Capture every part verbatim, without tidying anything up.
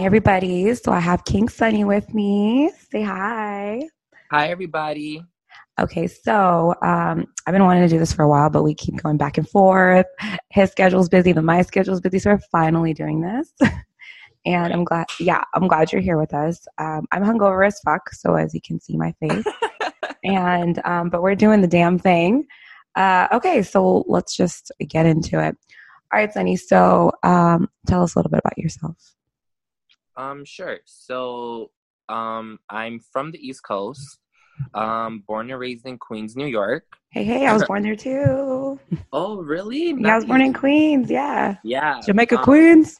Hey, everybody. So I have King Sunny with me. Say hi. Hi, everybody. Okay, so um, I've been wanting to do this for a while, but we keep going back and forth. His schedule's busy, but my schedule's busy, so we're finally doing this. And I'm Right. glad, yeah, I'm glad you're here with us. Um, I'm hungover as fuck, so as you can see my face. And, um, but we're doing the damn thing. Uh, okay, so let's just get into it. All right, Sunny, so um, tell us a little bit about yourself. Um, sure. So, um, I'm from the East Coast. Um, born and raised in Queens, New York. Hey, hey, I was born there too. Oh, really? Yeah, I was born Nice. in Queens. Yeah. Yeah. Jamaica, Um, Queens.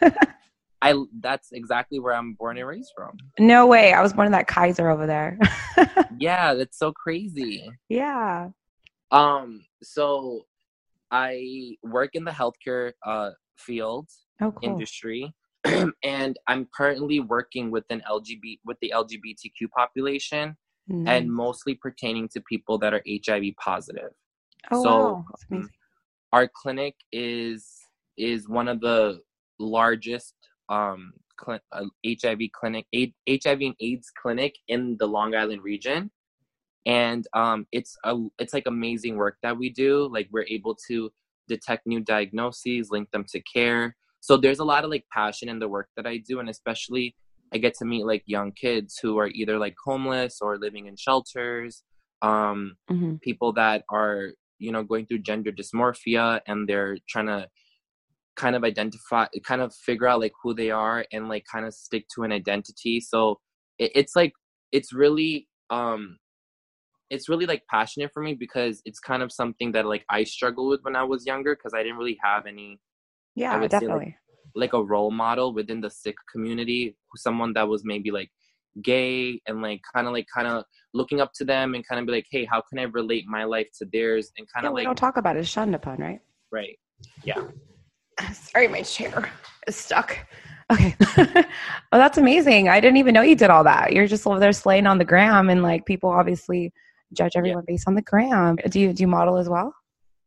I that's exactly where I'm born and raised from. No way. I was born in that Kaiser over there. Yeah, that's so crazy. Yeah. Um, so I work in the healthcare uh field Oh, cool. industry, and I'm currently working with an L G B with the L G B T Q population, and Nice. mostly pertaining to people that are H I V positive. Oh, So wow. That's um, amazing. our clinic is is one of the largest um cl- uh, H I V clinic A- H I V and AIDS clinic in the Long Island region, and um it's a it's like amazing work that we do. Like, we're able to detect new diagnoses, link them to care. So there's a lot of like passion in the work that I do, and especially I get to meet like young kids who are either like homeless or living in shelters, um Hmm. people that are, you know, going through gender dysmorphia, and they're trying to kind of identify kind of figure out like who they are, and like kind of stick to an identity. So it, it's like it's really um it's really like passionate for me, because it's kind of something that like I struggled with when I was younger, because I didn't really have any, I Yeah, would say, like definitely. like a role model within the Sikh community, someone that was maybe like gay, and like kind of like kind of looking up to them, and kind of be like, hey, how can I relate my life to theirs, and kind Yeah, of we like, don't talk about it. It's shunned upon, right? right, yeah. Sorry, my chair is stuck. Okay. Well, that's amazing. I didn't even know you did all that. You're just over there slaying on the gram, and like people obviously judge Yeah. everyone based on the gram. Do you do you model as well?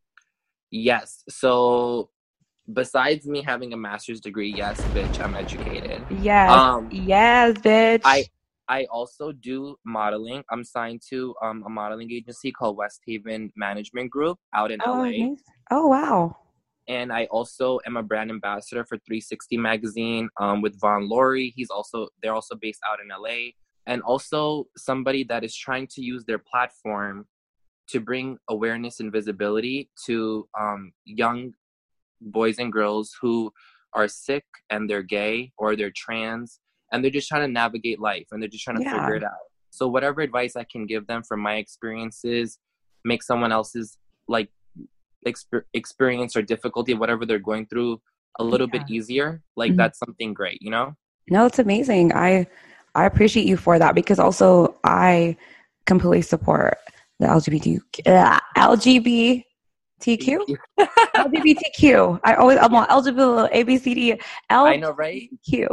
Yes. So besides me having a master's degree, yes, bitch, I'm educated. Yes. Um, Yes, bitch. I I also do modeling. I'm signed to um a modeling agency called West Haven Management Group out in Oh, L A. nice. Oh, wow. And I also am a brand ambassador for three sixty magazine, um, with Von Laurie. He's also they're also based out in L A. And also somebody that is trying to use their platform to bring awareness and visibility to um, young boys and girls who are sick, and they're gay or they're trans, and they're just trying to navigate life, and they're just trying to figure Yeah. it out. So whatever advice I can give them from my experiences, make someone else's like exper- experience or difficulty, whatever they're going through, a little bit Yeah. easier, like Mhm. that's something great, you know? No, it's amazing. I I appreciate you for that because also I completely support the L G B T uh, L G B T Q L G B T Q. I always I'm Yeah, on L G B T A B C D I know, right? L G B T Q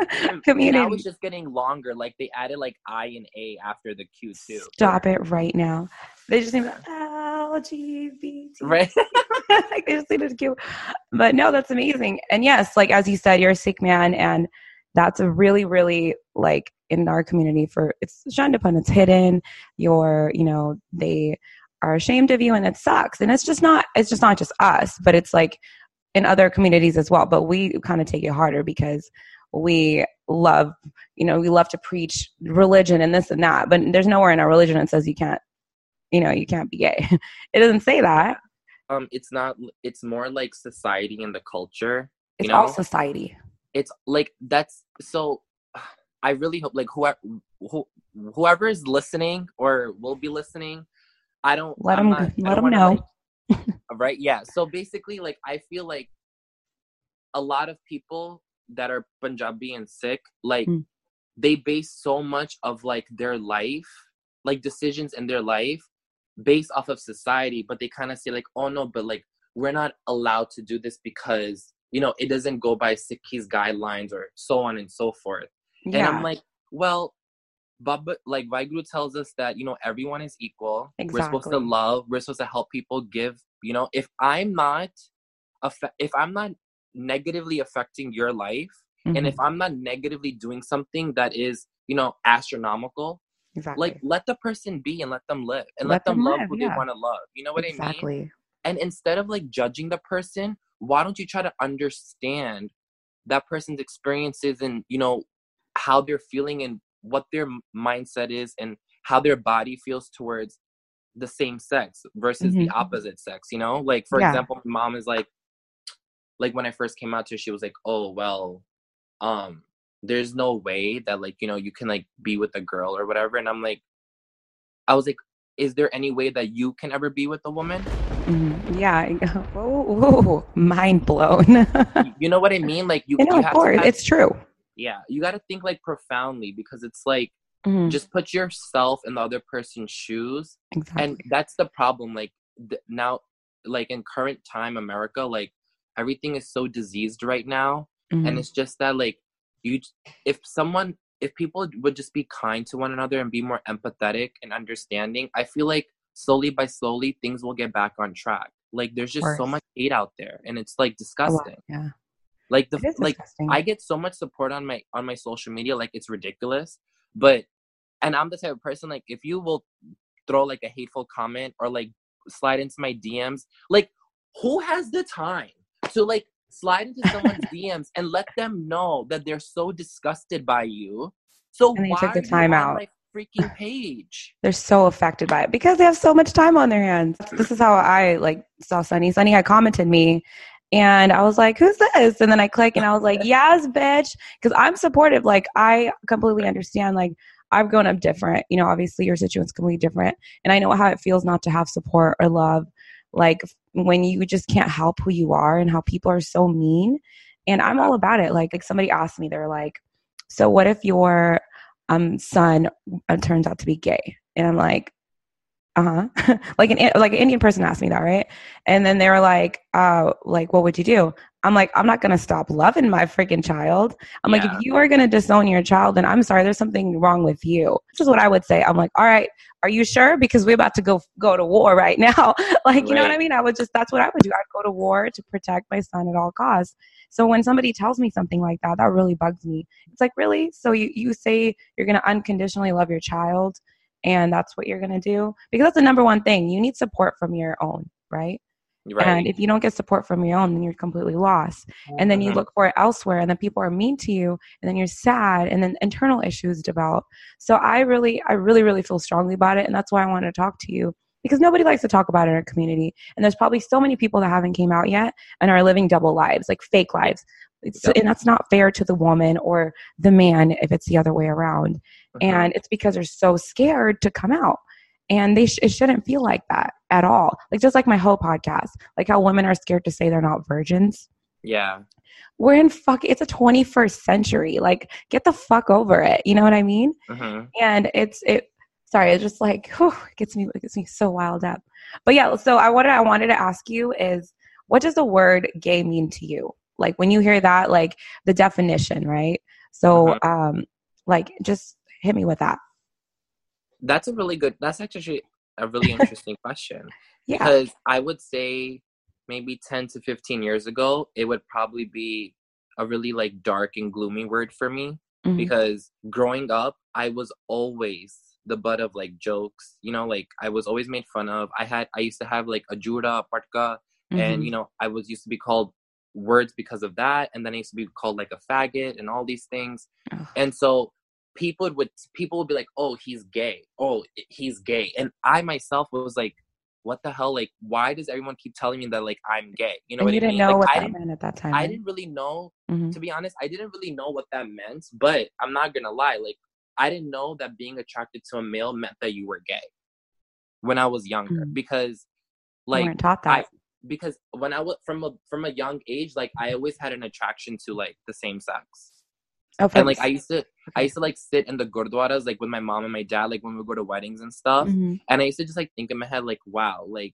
And now it's community. just getting longer. Like, they added like I and A after the Q too. Stop it right now. They just need L G B T Right? like they just needed a Q. But no, that's amazing. And yes, like as you said, you're a Sikh man, and that's a really, really like in our community for it's shunned upon, it's hidden. You're, you know, they are ashamed of you, and it sucks. And it's just not, it's just not just us, but it's like in other communities as well. But we kind of take it harder because we love, you know, we love to preach religion and this and that. But there's nowhere in our religion that says you can't, you know, you can't be gay. It doesn't say that. um, it's not. It's more like society and the culture. You It's all know, society. it's like that's so. I really hope like whoever who, whoever is listening or will be listening. I don't. Let I'm them not. I let don't them want to like. know. Right. Yeah. So basically, like, I feel like a lot of people that are Punjabi and Sikh, like, Mm. they base so much of like their life, like decisions in their life, based off of society, but they kind of say like, oh no, but like we're not allowed to do this because, you know, it doesn't go by Sikhi's guidelines or so on and so forth. And I'm Yeah, like, well, Baba, like Vaiguru tells us that, you know, everyone is equal. We're supposed to exactly. love. We're supposed to help people. Give. You know, if I'm not, affe- if I'm not negatively affecting your life, Mm-hmm. And if I'm not negatively doing something that is, you know, astronomical, Exactly. like, let the person be and let them live and Let let, them, them love live, who yeah. they want to love. You know what I mean? Exactly. And instead of like judging the person, why don't you try to understand that person's experiences and, you know, how they're feeling and what their mindset is and how their body feels towards the same sex versus Mm-hmm. the opposite sex, you know? Like, for Yeah. example, my mom is like, like when I first came out to her, she was like, oh, well, um, there's no way that, like, you know, you can like be with a girl or whatever. And I'm like, I was like, is there any way that you can ever be with a woman? Mm-hmm. Yeah. Whoa, whoa, mind blown. you, you know what I mean? Like, you, you know, you of have course, to have, it's true. yeah, you got to think like profoundly, because it's like, Mm-hmm. just put yourself in the other person's shoes. Exactly. And that's the problem. Like th- now, like in current time America, like everything is so diseased right now. Mm-hmm. And it's just that, like, you, if someone, if people would just be kind to one another and be more empathetic and understanding, I feel like slowly by slowly things will get back on track. Like, there's just so much hate out there, and it's like disgusting. Yeah. Like the It is like disgusting. I get so much support on my on my social media, like it's ridiculous. But and I'm the type of person, like, if you will throw like a hateful comment or like slide into my D Ms, like, who has the time to like slide into someone's D Ms and let them know that they're so disgusted by you? So And they why took the are you time on out. my freaking page? They're so affected by it because they have so much time on their hands. This is how I like saw Sunny. Sunny had commented me, and I was like, who's this? And then I click and I was like, yes, bitch. Because I'm supportive. Like, I completely understand. Like, I've grown up different. You know, obviously your situation's completely different. And I know how it feels not to have support or love. Like, when you just can't help who you are and how people are so mean. And I'm all about it. Like, like somebody asked me, they're like, so what if your um, son uh, turns out to be gay? And I'm like, uh-huh. like an like an Indian person asked me that, right? And then they were like, uh, like, what would you do? I'm like, I'm not gonna stop loving my freaking child. I'm Yeah. like, if you are gonna disown your child, then I'm sorry, there's something wrong with you. This is what I would say. I'm like, all right, are you sure? Because we're about to go go to war right now. like, you know what I mean? I would just, that's what I would do. I'd go to war to protect my son at all costs. So when somebody tells me something like that, that really bugs me. It's like, really? So you, you say you're gonna unconditionally love your child, and that's what you're going to do? Because that's the number one thing. You need support from your own, right? Right. And if you don't get support from your own, then you're completely lost. And then you Mm-hmm. look for it elsewhere, and then people are mean to you, and then you're sad, and then internal issues develop. So I really, I really, really feel strongly about it. And that's why I wanted to talk to you, because nobody likes to talk about it in our community. And there's probably so many people that haven't came out yet and are living double lives, like fake lives. It's, yep. And that's not fair to the woman or the man if it's the other way around. Mm-hmm. And it's because they're so scared to come out. And they sh- it shouldn't feel like that at all. Like, just like my whole podcast, like how women are scared to say they're not virgins. Yeah. We're in fuck, it's a twenty-first century. Like, get the fuck over it. You know what I mean? Mm-hmm. And it's, it, sorry, it's just like, whew, it gets me, it gets me so wild up. But yeah, so I wanted, I wanted to ask you is, what does the word gay mean to you? Like, when you hear that, like the definition, right? So, mm-hmm. um, like, just hit me with that. That's a really good, that's actually a really interesting question. Yeah. Because I would say maybe ten to fifteen years ago, it would probably be a really like dark and gloomy word for me. Mm-hmm. Because growing up, I was always the butt of like jokes, you know, like I was always made fun of. I had, I used to have like a jura, partka, mm-hmm. and, you know, I was used to be called words because of that. And then I used to be called like a faggot and all these things. Oh. And so people would people would be like, oh, he's gay. Oh, he's gay. And I myself was like, what the hell? Like, why does everyone keep telling me that like I'm gay? You know and what you I didn't mean? know like, what I that meant at that time. I right? didn't really know, mm-hmm. to be honest, I didn't really know what that meant. But I'm not gonna lie, like I didn't know that being attracted to a male meant that you were gay when I was younger. Mm-hmm. Because like you weren't taught that. I, because when I was from a from a young age, like I always had an attraction to like the same sex. Oh, and like I used to, I used to like sit in the gurdwaras like with my mom and my dad, like when we would go to weddings and stuff. Mm-hmm. And I used to just like think in my head, like, wow, like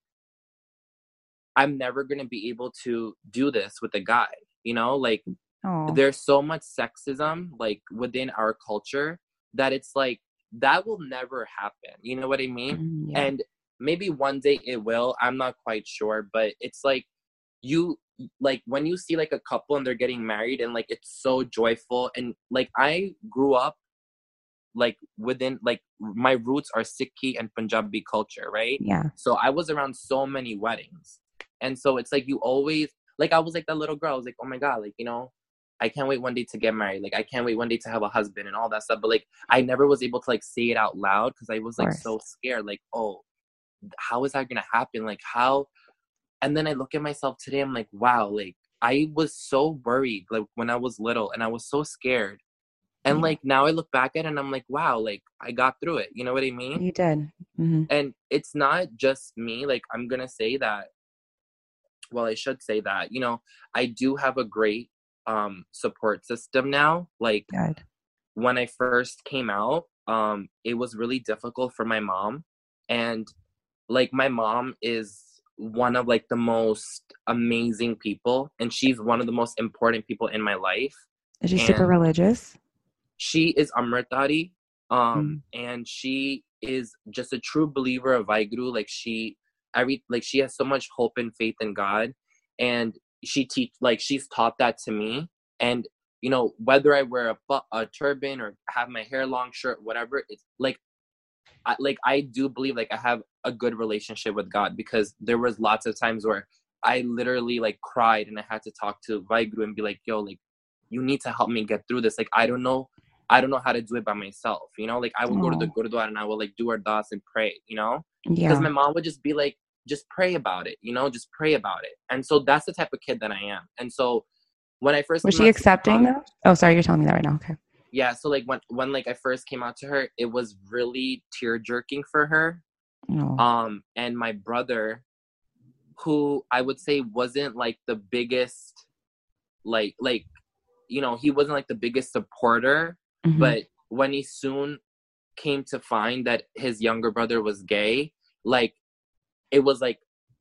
I'm never gonna be able to do this with a guy. You know, like oh. there's so much sexism like within our culture that it's like that will never happen. You know what I mean? Mm, yeah. And maybe one day it will. I'm not quite sure, but it's like you like when you see like a couple and they're getting married and like it's so joyful, and like I grew up like within like my roots are Sikhi and Punjabi culture, right? Yeah. So I was around so many weddings, and so it's like you always like I was like that little girl. I was like, oh my god, like you know, I can't wait one day to get married. Like I can't wait one day to have a husband and all that stuff. But like I never was able to like say it out loud because I was like so scared. Like, oh, how is that gonna happen? Like how? And then I look at myself today, I'm like, wow, like I was so worried like when I was little, and I was so scared. And yeah. like now I look back at it and I'm like, wow, like I got through it. You know what I mean? You did. Mm-hmm. And it's not just me. Like I'm gonna say that. Well, I should say that, you know, I do have a great um support system now. Like Good. When I first came out, um, it was really difficult for my mom. And like my mom is one of like the most amazing people, and she's one of the most important people in my life. Is she and super religious? She is Amritari, um, Mm. and she is just a true believer of Vaheguru. Like she, every like she has so much hope and faith in God, and she teach like she's taught that to me. And you know, whether I wear a, bu- a turban or have my hair long, short, whatever, it's like I, like I do believe like I have a good relationship with God, because there was lots of times where I literally like cried and I had to talk to Vaheguru and be like, yo, like you need to help me get through this. Like I don't know, I don't know how to do it by myself. You know, like I would Oh. go to the Gurdwara and I would like do ardas and pray. You know, because Yeah. my mom would just be like, just pray about it. You know, just pray about it. And so that's the type of kid that I am. And so when I first Was came she out to accepting mom, though? Oh, sorry, you're telling me that right now. Okay. yeah, so like when when like I first came out to her, it was really tear jerking for her. No. Um, and my brother, who I would say wasn't like the biggest, like like, you know, he wasn't like the biggest supporter, Mm-hmm. but when he soon came to find that his younger brother was gay, like it was like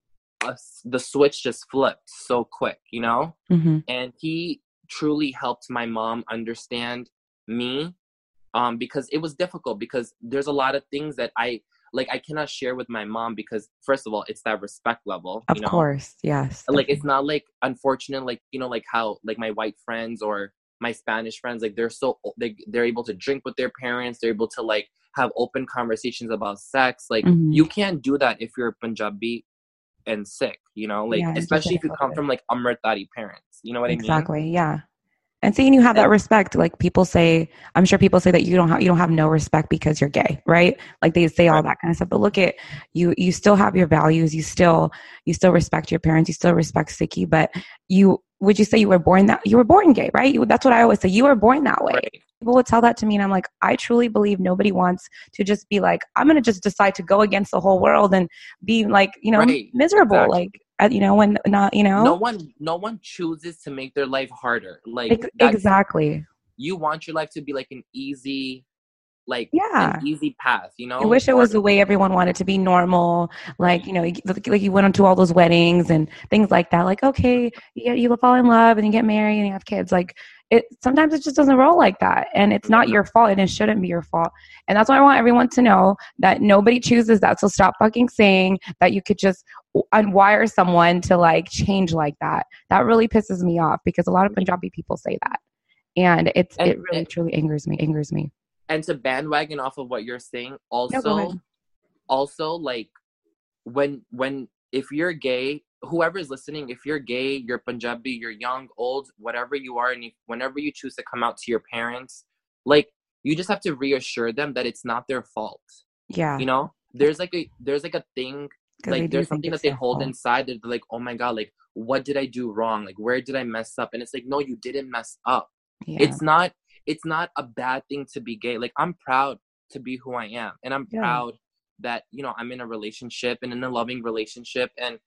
a, the switch just flipped so quick, you know. Mm-hmm. And he truly helped my mom understand me, um because it was difficult, because there's a lot of things that I like I cannot share with my mom, because first of all, it's that respect level, Of you know. course, yes. Like Definitely. it's not like unfortunate, like you know, like how like my white friends or my Spanish friends, like they're so they, they're able to drink with their parents, they're able to like have open conversations about sex. Like Mm-hmm. you can't do that if you're Punjabi and Sikh, you know, like Yeah, it's just especially if you come inappropriate. from like Amritari parents, you know what I mean? Exactly. Yeah. And seeing you have that And respect, like people say, I'm sure people say that you don't have you don't have no respect because you're gay, right? Like they say all right. that kind of stuff. But look at you, you still have your values. You still you still respect your parents. You still respect Sikhi. But you would you say you were born that you were born gay, right? You, that's what I always say. You were born that way. Right. People would tell that to me, and I'm like, I truly believe nobody wants to just be like, I'm gonna just decide to go against the whole world and be like, you know, Right. miserable, Exactly. like uh, you know, when not, you know, no one no one chooses to make their life harder. Like Ex- that's exactly. you want your life to be like an easy like Yeah. an easy path, you know. I wish it Or was the way everyone wanted to be normal. Like, right. you know, you- like like you went onto all those weddings and things like that. Like, okay, you get, you fall in love and you get married and you have kids. Like, it sometimes it just doesn't roll like that, and it's not Yeah. your fault, and it shouldn't be your fault. And that's why I want everyone to know that nobody chooses that. So stop fucking saying that you could just unwire someone to like change like that. That really pisses me off, because a lot of Punjabi people say that, and it's And it really truly angers me. Angers me. and to bandwagon off of what you're saying, No, go also ahead. also like when when if you're gay, whoever's listening, if you're gay, you're Punjabi, you're young, old, whatever you are, and if, whenever you choose to come out to your parents, like you just have to reassure them that it's not their fault. Yeah. You know, there's like a there's like a thing, 'Cause they like do there's think something that it's they their hold fault. inside that they're like, oh my god, like what did I do wrong? Like where did I mess up? And it's like, no, you didn't mess up. Yeah. It's not it's not a bad thing to be gay. Like I'm proud to be who I am, and I'm Yeah. proud that, you know, I'm in a relationship and in a loving relationship, and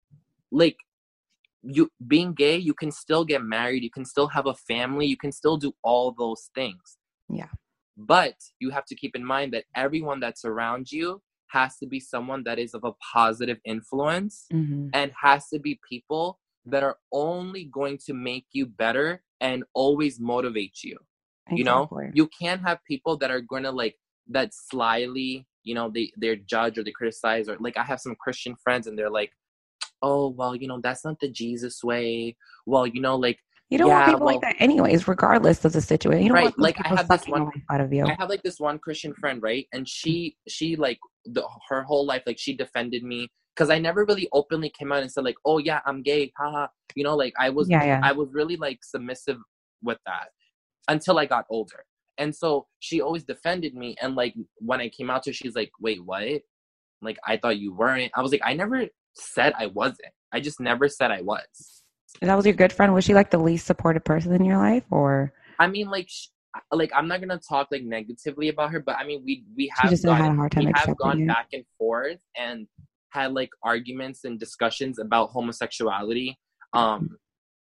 like you being gay, you can still get married, you can still have a family, you can still do all those things. Yeah. But you have to keep in mind that everyone that's around you has to be someone that is of a positive influence, Mm-hmm. and has to be people that are only going to make you better and always motivate you. Exactly. You know, you can't have people that are going to like that slyly, you know, they they're judge or they criticize, or like I have some Christian friends and they're like, oh, well, you know, that's not the Jesus way. Well, you know, like, You don't want yeah, people like well, that anyways, regardless of the situation. You don't right. want those Like I people have this sucking the one, life out of you. I have like this one Christian friend, right? And she, she like the, her whole life, like she defended me because I never really openly came out and said like, oh yeah, I'm gay, haha. You know, like I was, Yeah, yeah. I was really like submissive with that until I got older. And so she always defended me. And like when I came out to her, she's like, wait, what? Like, I thought you weren't. I was like, I never said I wasn't. I just never said I was. That was your good friend. Was she like the least supportive person in your life, or I mean, like, sh- like I'm not gonna talk like negatively about her, but I mean, we we she have just had gotten a hard we time have accepting gone it? back and forth and had like arguments and discussions about homosexuality. Um,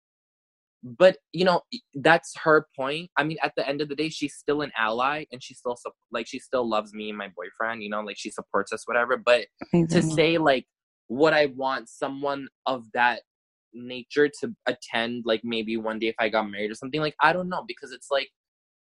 but you know, that's her point. I mean, at the end of the day, she's still an ally, and she still sup- like she still loves me and my boyfriend. You know, like she supports us, whatever. But to Amazing. say like, would I want someone of that nature to attend like maybe one day if I got married or something? Like, I don't know, because it's like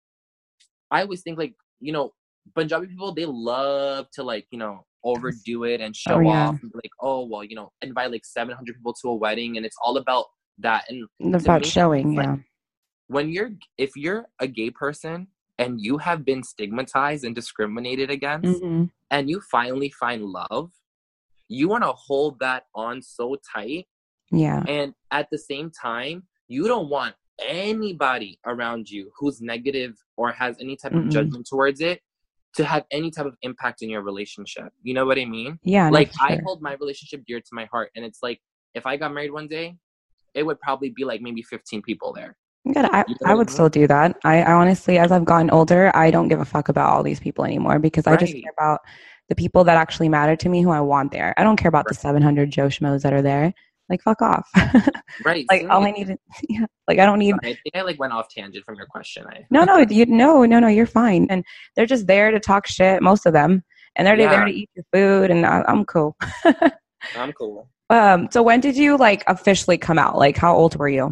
I always think like, you know, Punjabi people, they love to like, you know, overdo it and show Oh yeah, off and be like, oh well, you know, invite like seven hundred people to a wedding, and it's all about that. And to about me, showing. it's like, Yeah. when you're if you're a gay person and you have been stigmatized and discriminated against, Mm-hmm. and you finally find love, you want to hold that on so tight. Yeah. And at the same time, you don't want anybody around you who's negative or has any type Mm-mm. of judgment towards it to have any type of impact in your relationship. You know what I mean? Yeah. No, Like, for I sure. hold my relationship dear to my heart. And it's like, if I got married one day, it would probably be like maybe fifteen people there. Good. I, You know I what I would mean? still do that. I, I honestly, as I've gotten older, I don't give a fuck about all these people anymore because I just Right. care about the people that actually matter to me, who I want there. I don't care about the seven hundred Joe Schmoes that are there. Like, fuck off. Right. Like, all Same. I need, yeah, like, I don't need. Sorry, I think I like went off tangent from your question. I No, no, you no, no, no. You're fine. And they're just there to talk shit, most of them, and they're Yeah. there to eat your food, and I, I'm cool. I'm cool. Um. So when did you like officially come out? Like, how old were you?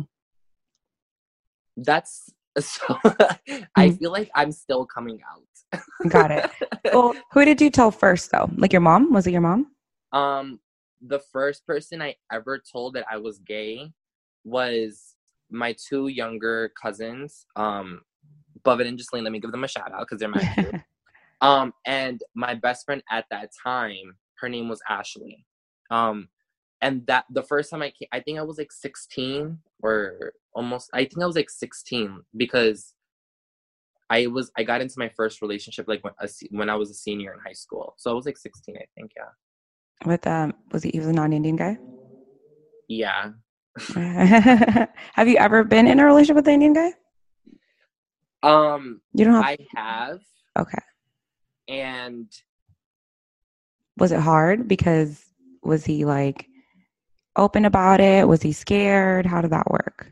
That's so I feel like I'm still coming out. Got it. Well, who did you tell first, though? Like your mom? Was it your mom? Um, the first person I ever told that I was gay was my two younger cousins. Um, Bubba and Jocelyn, let me give them a shout out because they're my cute. Um, and my best friend at that time, her name was Ashley. Um, and that the first time I came, I think I was like sixteen or almost, I think I was like sixteen because I was, I got into my first relationship like when, a, when I was a senior in high school. So I was like sixteen, I think, yeah. With um, was he, he was a non-Indian guy? Yeah. Have you ever been in a relationship with an Indian guy? Um, You don't have. I have. Okay. And Was it hard? Because was he like open about it? Was he scared? How did that work?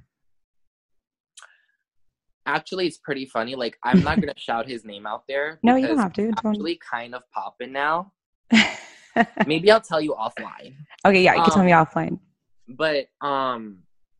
actually, it's pretty funny. Like, I'm not gonna shout his name out there. No, you don't because have to. It's it's fine. actually kind of popping now. Maybe I'll tell you offline. Okay, yeah, you can Um, tell me offline. But um,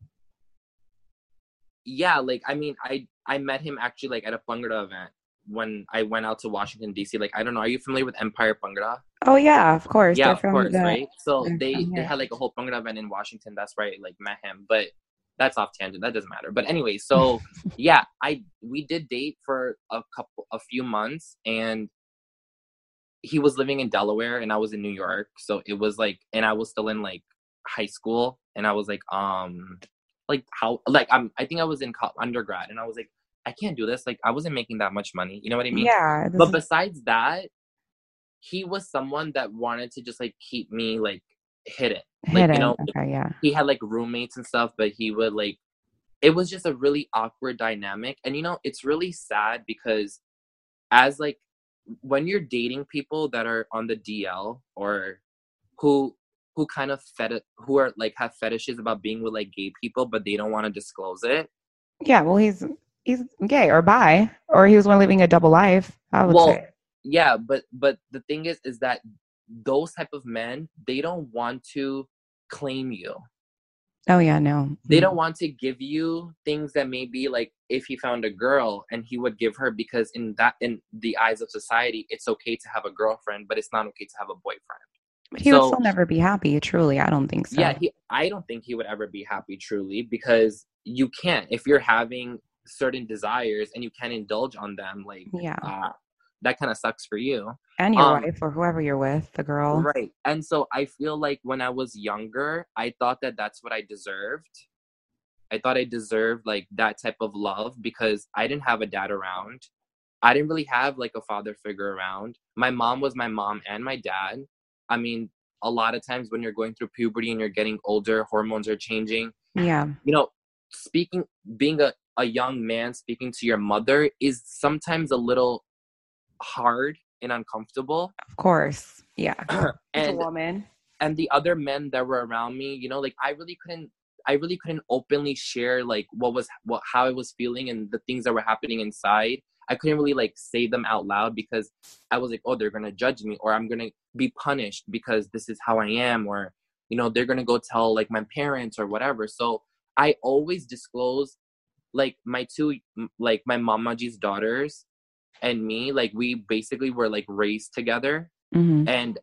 yeah, like I mean, I I met him actually like at a Bhangra event when I went out to Washington D C. Like, I don't know, are you familiar with Empire Bhangra? Oh yeah, of course. Yeah, They're of from course, the. right? So They're they from they here. had like a whole Bhangra event in Washington. That's where I like met him. But that's off tangent. That doesn't matter. But anyway, so yeah, I we did date for a couple a few months, and he was living in Delaware and I was in New York. So it was like, and I was still in like high school, and I was like, um, like how, like I'm, I think I was in co- undergrad, and I was like, I can't do this. Like, I wasn't making that much money. You know what I mean? Yeah. This But is, besides that, he was someone that wanted to just like keep me like hidden. Like, hidden. you know, like, Okay, yeah. he had like roommates and stuff, but he would like, it was just a really awkward dynamic. And you know, it's really sad because as like, when you're dating people that are on the D L or who who kind of feti- who are like have fetishes about being with like gay people, but they don't want to disclose it. Yeah, well, he's he's gay or bi, or he was one living a double life, I would Well, say. yeah, but but the thing is, is that those type of men, they don't want to claim you. Oh yeah, no. They don't want to give you things that maybe like if he found a girl and he would give her, because in that in the eyes of society, it's okay to have a girlfriend, but it's not okay to have a boyfriend. But he would So still never be happy, truly. I don't think so. yeah, he I don't think he would ever be happy truly, because you can't, if you're having certain desires and you can't indulge on them, like Yeah. uh that kind of sucks for you. And your Um wife or whoever you're with, the girl. right. And so I feel like when I was younger, I thought that that's what I deserved. I thought I deserved like that type of love because I didn't have a dad around. I didn't really have like a father figure around. My mom was my mom and my dad. I mean, a lot of times when you're going through puberty and you're getting older, hormones are changing. Yeah. You know, speaking, being a, a young man, speaking to your mother is sometimes a little hard and uncomfortable. Of course. Yeah. It's a and woman. and the other men that were around me, you know, like I really couldn't I really couldn't openly share like what was what how I was feeling and the things that were happening inside. I couldn't really like say them out loud because I was like, oh, they're gonna judge me, or I'm gonna be punished because this is how I am, or you know, they're gonna go tell like my parents or whatever. So I always disclose like my two like my mamaji's daughters and me, like we basically were like raised together. Mm-hmm. And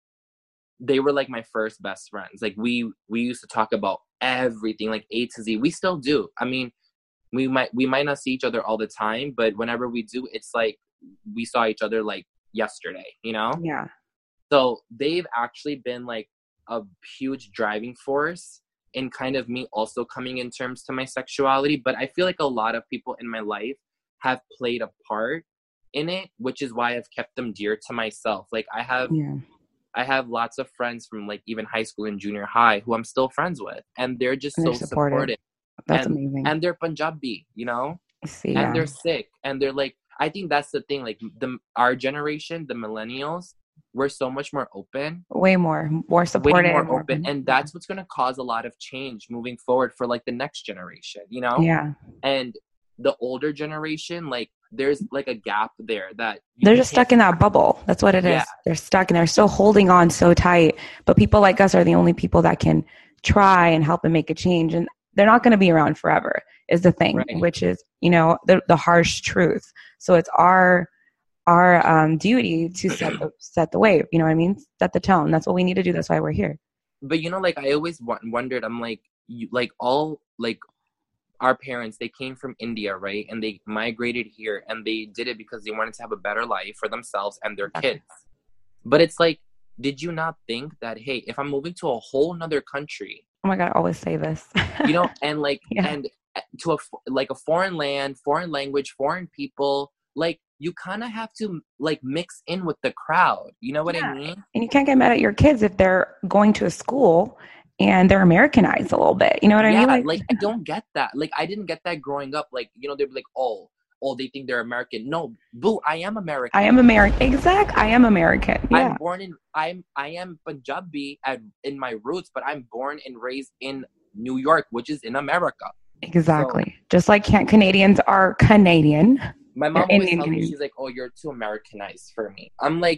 they were like my first best friends. Like we we used to talk about everything, like A to Z. We still do. I mean, we might we might not see each other all the time, but whenever we do, it's like we saw each other like yesterday, you know? Yeah. So they've actually been like a huge driving force in kind of me also coming in terms to my sexuality. But I feel like a lot of people in my life have played a part in it, which is why I've kept them dear to myself. Like I have Yeah. I have lots of friends from like even high school and junior high who I'm still friends with, and they're just And so they're supportive. supportive. That's and, amazing. And they're Punjabi, you know, See, and yeah. they're sick, and they're like, I think that's the thing. Like the our generation, the millennials, we're so much more open, way more, more supportive, way more more open, and that's what's going to cause a lot of change moving forward for like the next generation, you know. Yeah. And the older generation, like there's like a gap there that they're just stuck in that bubble. That's what it is. Yeah. They're stuck and they're still holding on so tight. But people like us are the only people that can try and help and make a change. And they're not going to be around forever is the thing, Right. which is, you know, the, the harsh truth. So it's our, our um, duty to set the, set the wave, you know what I mean? Set the tone. That's what we need to do. That's why we're here. But, you know, like I always wondered, I'm like, you, like all like, our parents, they came from India, right? And they migrated here, and they did it because they wanted to have a better life for themselves and their kids. But it's like, did you not think that, hey, if I'm moving to a whole nother country, oh my God, I always say this, you know, and like, yeah. and to a, like a foreign land, foreign language, foreign people, like you kind of have to like mix in with the crowd. You know what yeah. I mean? And you can't get mad at your kids if they're going to a school and they're Americanized a little bit. You know what yeah, I mean? Like, like, I don't get that. Like, I didn't get that growing up. Like, you know, they'd be like, oh, oh, they think they're American. No, boo, I am American. I am American. Exact. I am American. Yeah. I'm born in, I'm, I am Punjabi at, in my roots, but I'm born and raised in New York, which is in America. Exactly. So, just like can- Canadians are Canadian. My mom always tells me, she's like, oh, you're too Americanized for me. I'm like,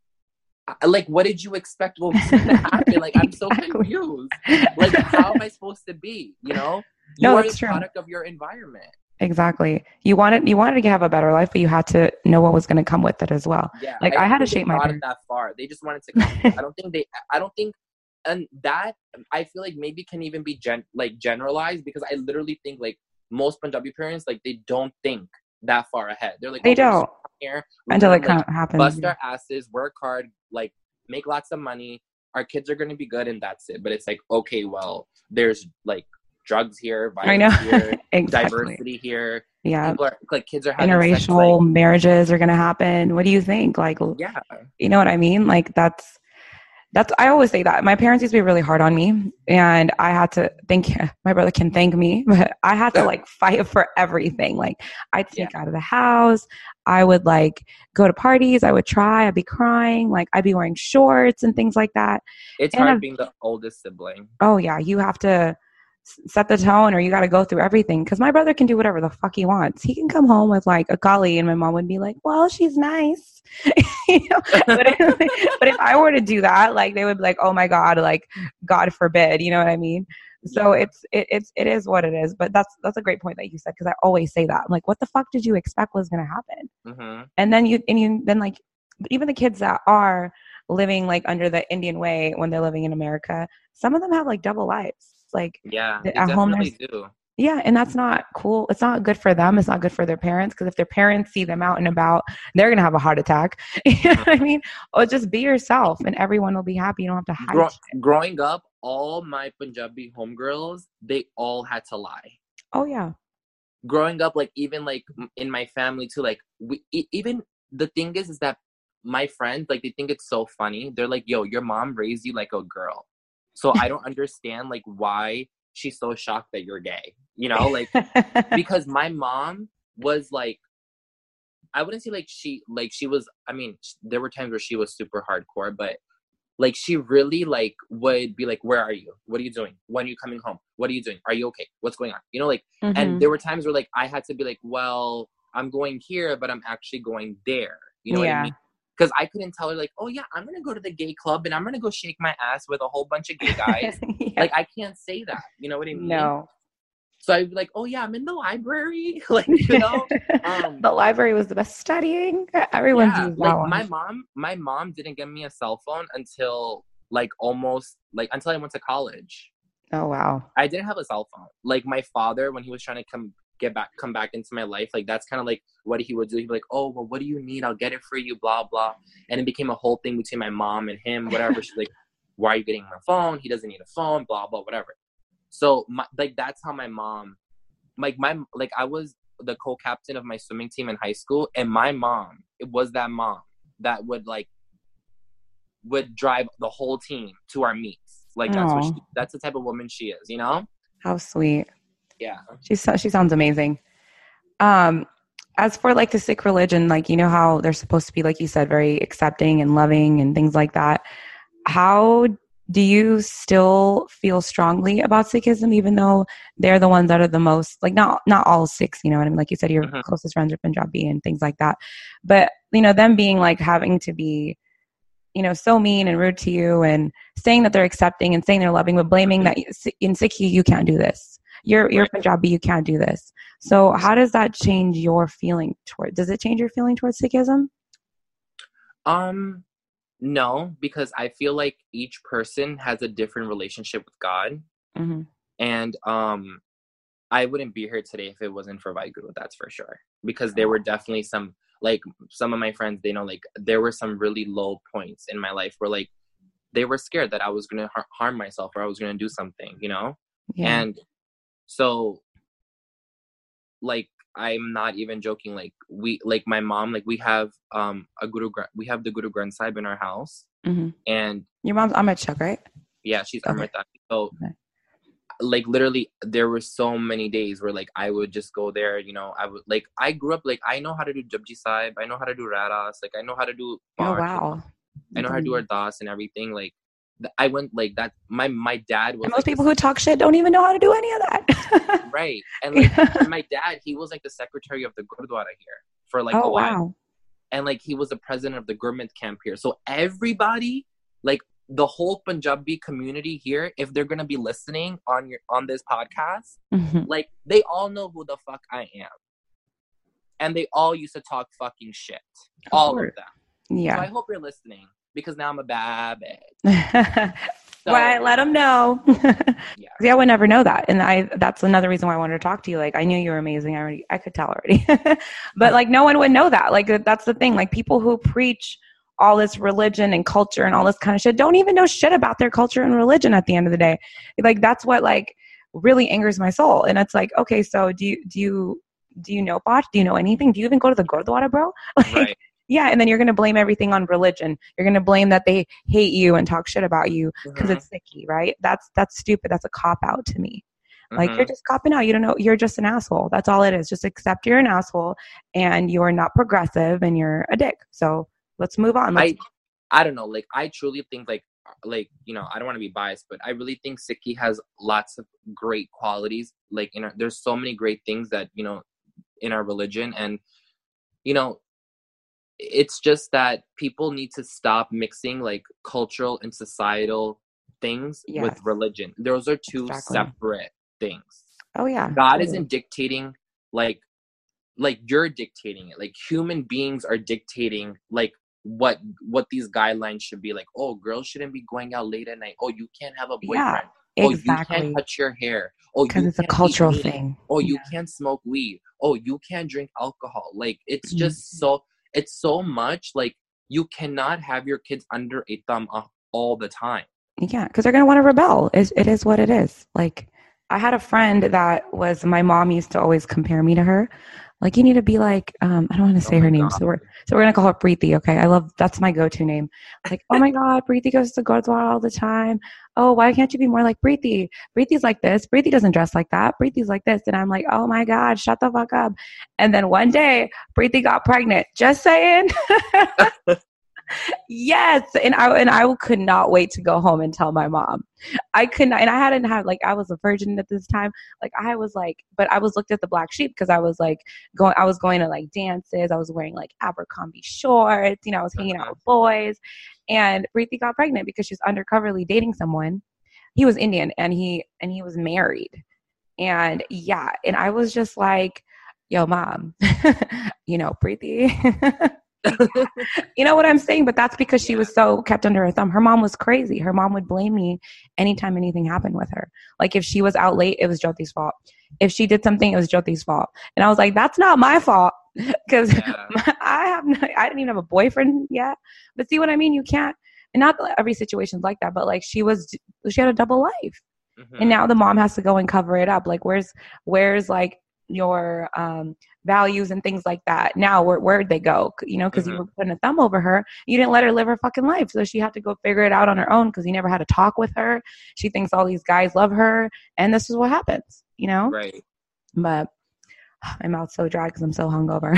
like, what did you expect what was going to happen? Like, I'm so exactly. confused. Like, how am I supposed to be? You know, you no, are that's the true. product of your environment. Exactly. You wanted you wanted to have a better life, but you had to know what was going to come with it as well. Yeah, like I, I had to shape shape my thought it that far. They just wanted to come. I don't think they. I don't think, and that I feel like maybe can even be gen like generalized, because I literally think like most Punjabi parents, like they don't think that far ahead. They're like, they oh, don't here until it like, kind of happens. Bust our asses, work hard, like make lots of money. Our kids are going to be good, and that's it. But it's like, okay, well, there's like drugs here, violence here, exactly. diversity here. Yeah, people are, like kids are having interracial sex, like, marriages are going to happen. What do you think? Like, yeah, you know what I mean? Like that's that's. I always say that my parents used to be really hard on me, and I had to think. My brother can thank me, but I had to like fight for everything. Like I'd sneak yeah. out of the house. I would like go to parties. I would try. I'd be crying. Like I'd be wearing shorts and things like that. It's and hard I've, being the oldest sibling. Oh yeah, you have to set the tone, or you got to go through everything. Because my brother can do whatever the fuck he wants. He can come home with like a gully, and my mom would be like, "Well, she's nice." you know? but, if, but if I were to do that, like they would be like, "Oh my God," like God forbid. You know what I mean? So yeah. it's it, it's it is what it is. But that's that's a great point that you said, because I always say that. I'm like, what the fuck did you expect was going to happen? Mm-hmm. And then you and you then like even the kids that are living like under the Indian way when they're living in America. Some of them have like double lives. Like Yeah, the- they at home, definitely there's do. yeah, and that's not cool. It's not good for them. It's not good for their parents because if their parents see them out and about, they're gonna have a heart attack. You know what I mean? Or just be yourself, and everyone will be happy. You don't have to hide. Grow- shit. growing up, all my Punjabi homegirls, they all had to lie. Oh yeah. Growing up, like even like m- in my family too, like we e- even the thing is, is that my friends like they think it's so funny. They're like, "Yo, your mom raised you like a girl," so I don't understand like why she's so shocked that you're gay. You know, like because my mom was like, I wouldn't say like she like she was. I mean, sh- there were times where she was super hardcore, but like she really like would be like, "Where are you? What are you doing? When are you coming home? What are you doing? Are you okay? What's going on?" You know, like, and Mhm. there were times where like I had to be like, "Well, I'm going here, but I'm actually going there." You know what I Yeah. mean? Because I couldn't tell her like, "Oh yeah, I'm gonna go to the gay club and I'm gonna go shake my ass with a whole bunch of gay guys." Yeah. Like I can't say that. You know what I mean? No. So I'd be like, "Oh yeah, I'm in the library." Like, you know, um, The library was the best studying. Everyone's yeah, used like that one. my mom, my mom didn't get me a cell phone until like almost like until I went to college. Oh wow. I didn't have a cell phone. Like my father, when he was trying to come get back, come back into my life, like that's kind of like what he would do. He'd be like, "Oh, well, what do you need? I'll get it for you." Blah blah. And it became a whole thing between my mom and him. Whatever. She's like, "Why are you getting my phone? He doesn't need a phone." Blah blah. Whatever. So my, like that's how my mom, like my like I was the co-captain of my swimming team in high school, and my mom, it was that mom that would like would drive the whole team to our meets. Like that's what she, Aw. that's the type of woman she is, you know? How sweet. Yeah. She so- she sounds amazing. Um, as for like the Sikh religion, like you know how they're supposed to be, like you said, very accepting and loving and things like that. How do you still feel strongly about Sikhism, even though they're the ones that are the most like not not all Sikhs, you know what I mean? Like you said, your Mhm. closest friends are Punjabi and things like that. But you know, them being like having to be, you know, so mean and rude to you and saying that they're accepting and saying they're loving, but blaming that in Sikhi you can't do this. You're you're Right. Punjabi, you can't do this. So how does that change your feeling toward? Does it change your feeling towards Sikhism? Um, no, because I feel like each person has a different relationship with God. Mm-hmm. And um, I wouldn't be here today if it wasn't for Vaheguru, that's for sure. Because there were definitely some, like some of my friends, they know, like there were some really low points in my life where like they were scared that I was going to har- harm myself or I was going to do something, you know? Yeah. And so like I'm not even joking, like we like my mom, like we have um a Guru Gra- we have the Guru Granth Sahib in our house. Mm-hmm. And Your mom's Amit Shuk, right? yeah, she's Okay. Amrita. So Okay. like literally there were so many days where like I would just go there, you know, I would like I grew up like I know how to do Japji Sahib, I know how to do Radas, like I know how to do Oh Path, wow. I know how to do Ardas and everything. Like th- I went like that. My my dad was And like most people the who talk shit don't even know how to do any of that. right, and like and my dad, he was like the secretary of the Gurdwara here for like Oh a while, wow. and like he was the president of the Gurmat camp here. So everybody, like the whole Punjabi community here, if they're gonna be listening on your on this podcast, Mm-hmm. like they all know who the fuck I am, and they all used to talk fucking shit, all course. of them. So I Yeah. hope you're listening because now I'm a bad bitch. So, Right, let them know. yeah. See, I would never know that, and I that's another reason why I wanted to talk to you. Like, I knew you were amazing. I already, I could tell already, but like, no one would know that. Like, that's the thing. Like, people who preach all this religion and culture and all this kind of shit don't even know shit about their culture and religion. At the end of the day, like that's what like really angers my soul. And it's like, okay, so do you do you do you know Path? Do you know anything? Do you even go to the Gurdwara, bro? Like, Right. yeah, and then you're going to blame everything on religion. You're going to blame that they hate you and talk shit about you because Mhm. it's Sikhi, right? That's that's stupid. That's a cop out to me. Like Mhm. you're just copping out. You don't know. You're just an asshole. That's all it is. Just accept you're an asshole and you're not progressive and you're a dick. So let's move on. Let's, I I don't know. Like I truly think like like you know I don't want to be biased, but I really think Sikhi has lots of great qualities. Like in our, there's so many great things that you know in our religion, and you know it's just that people need to stop mixing like cultural and societal things Yes. with religion. Those are two Exactly. separate things. oh yeah. God totally. isn't dictating like like you're dictating it. Like human beings are dictating like what what these guidelines should be. Like, oh, girls shouldn't be going out late at night. Oh, you can't have a Yeah, boyfriend. Oh, you can't exactly. cut your hair. Oh, Because you it's a can't eat cultural meat. thing. Oh, Yeah. you can't smoke weed. Oh, you can't drink alcohol. Like, it's Mhm. just so it's so much. Like, you cannot have your kids under a thumb uh, all the time. Yeah, because they're going to want to rebel. It, it is what it is. Like, I had a friend that was, my mom used to always compare me to her. Like, you need to be like, um, I don't want to Oh say her my name. God. So we're, so we're going to call her Preeti. Okay. I love, that's my go-to name. Like, oh my God, Preeti goes to Gurdwara all the time. Oh, why can't you be more like Preeti? Preeti's like this. Preeti doesn't dress like that. Preeti's like this. And I'm like, oh my God, shut the fuck up. And then one day, Preeti got pregnant. Just saying. Yes, and I and I could not wait to go home and tell my mom. I couldn't, and I hadn't had like I was a virgin at this time. Like I was like, but I was looked at the black sheep because I was like going. I was going to like dances. I was wearing like Abercrombie shorts. You know, I was hanging out Uh-huh. with boys. And Preeti got pregnant because she's undercoverly dating someone. He was Indian, and he and he was married. And yeah, and I was just like, "Yo, mom, you know, Preeti." You know what I'm saying? But that's because she Yeah. was so kept under her thumb. Her mom was crazy. Her mom would blame me anytime anything happened with her. Like if she was out late, it was Jyoti's fault. If she did something, it was Jyoti's fault. And I was like, that's not my fault because Yeah. I have no, I didn't even have a boyfriend yet. But see what I mean? You can't. And not that every situation's like that, but like she was, she had a double life, Mhm. and now the mom has to go and cover it up. Like where's where's like your um values and things like that. Now where where'd they go? You know, because you Mhm. were putting a thumb over her. You didn't let her live her fucking life, so she had to go figure it out on her own because you never had a talk with her. She thinks all these guys love her, and this is what happens. You know, Right. but my mouth's so dry because I'm so hungover.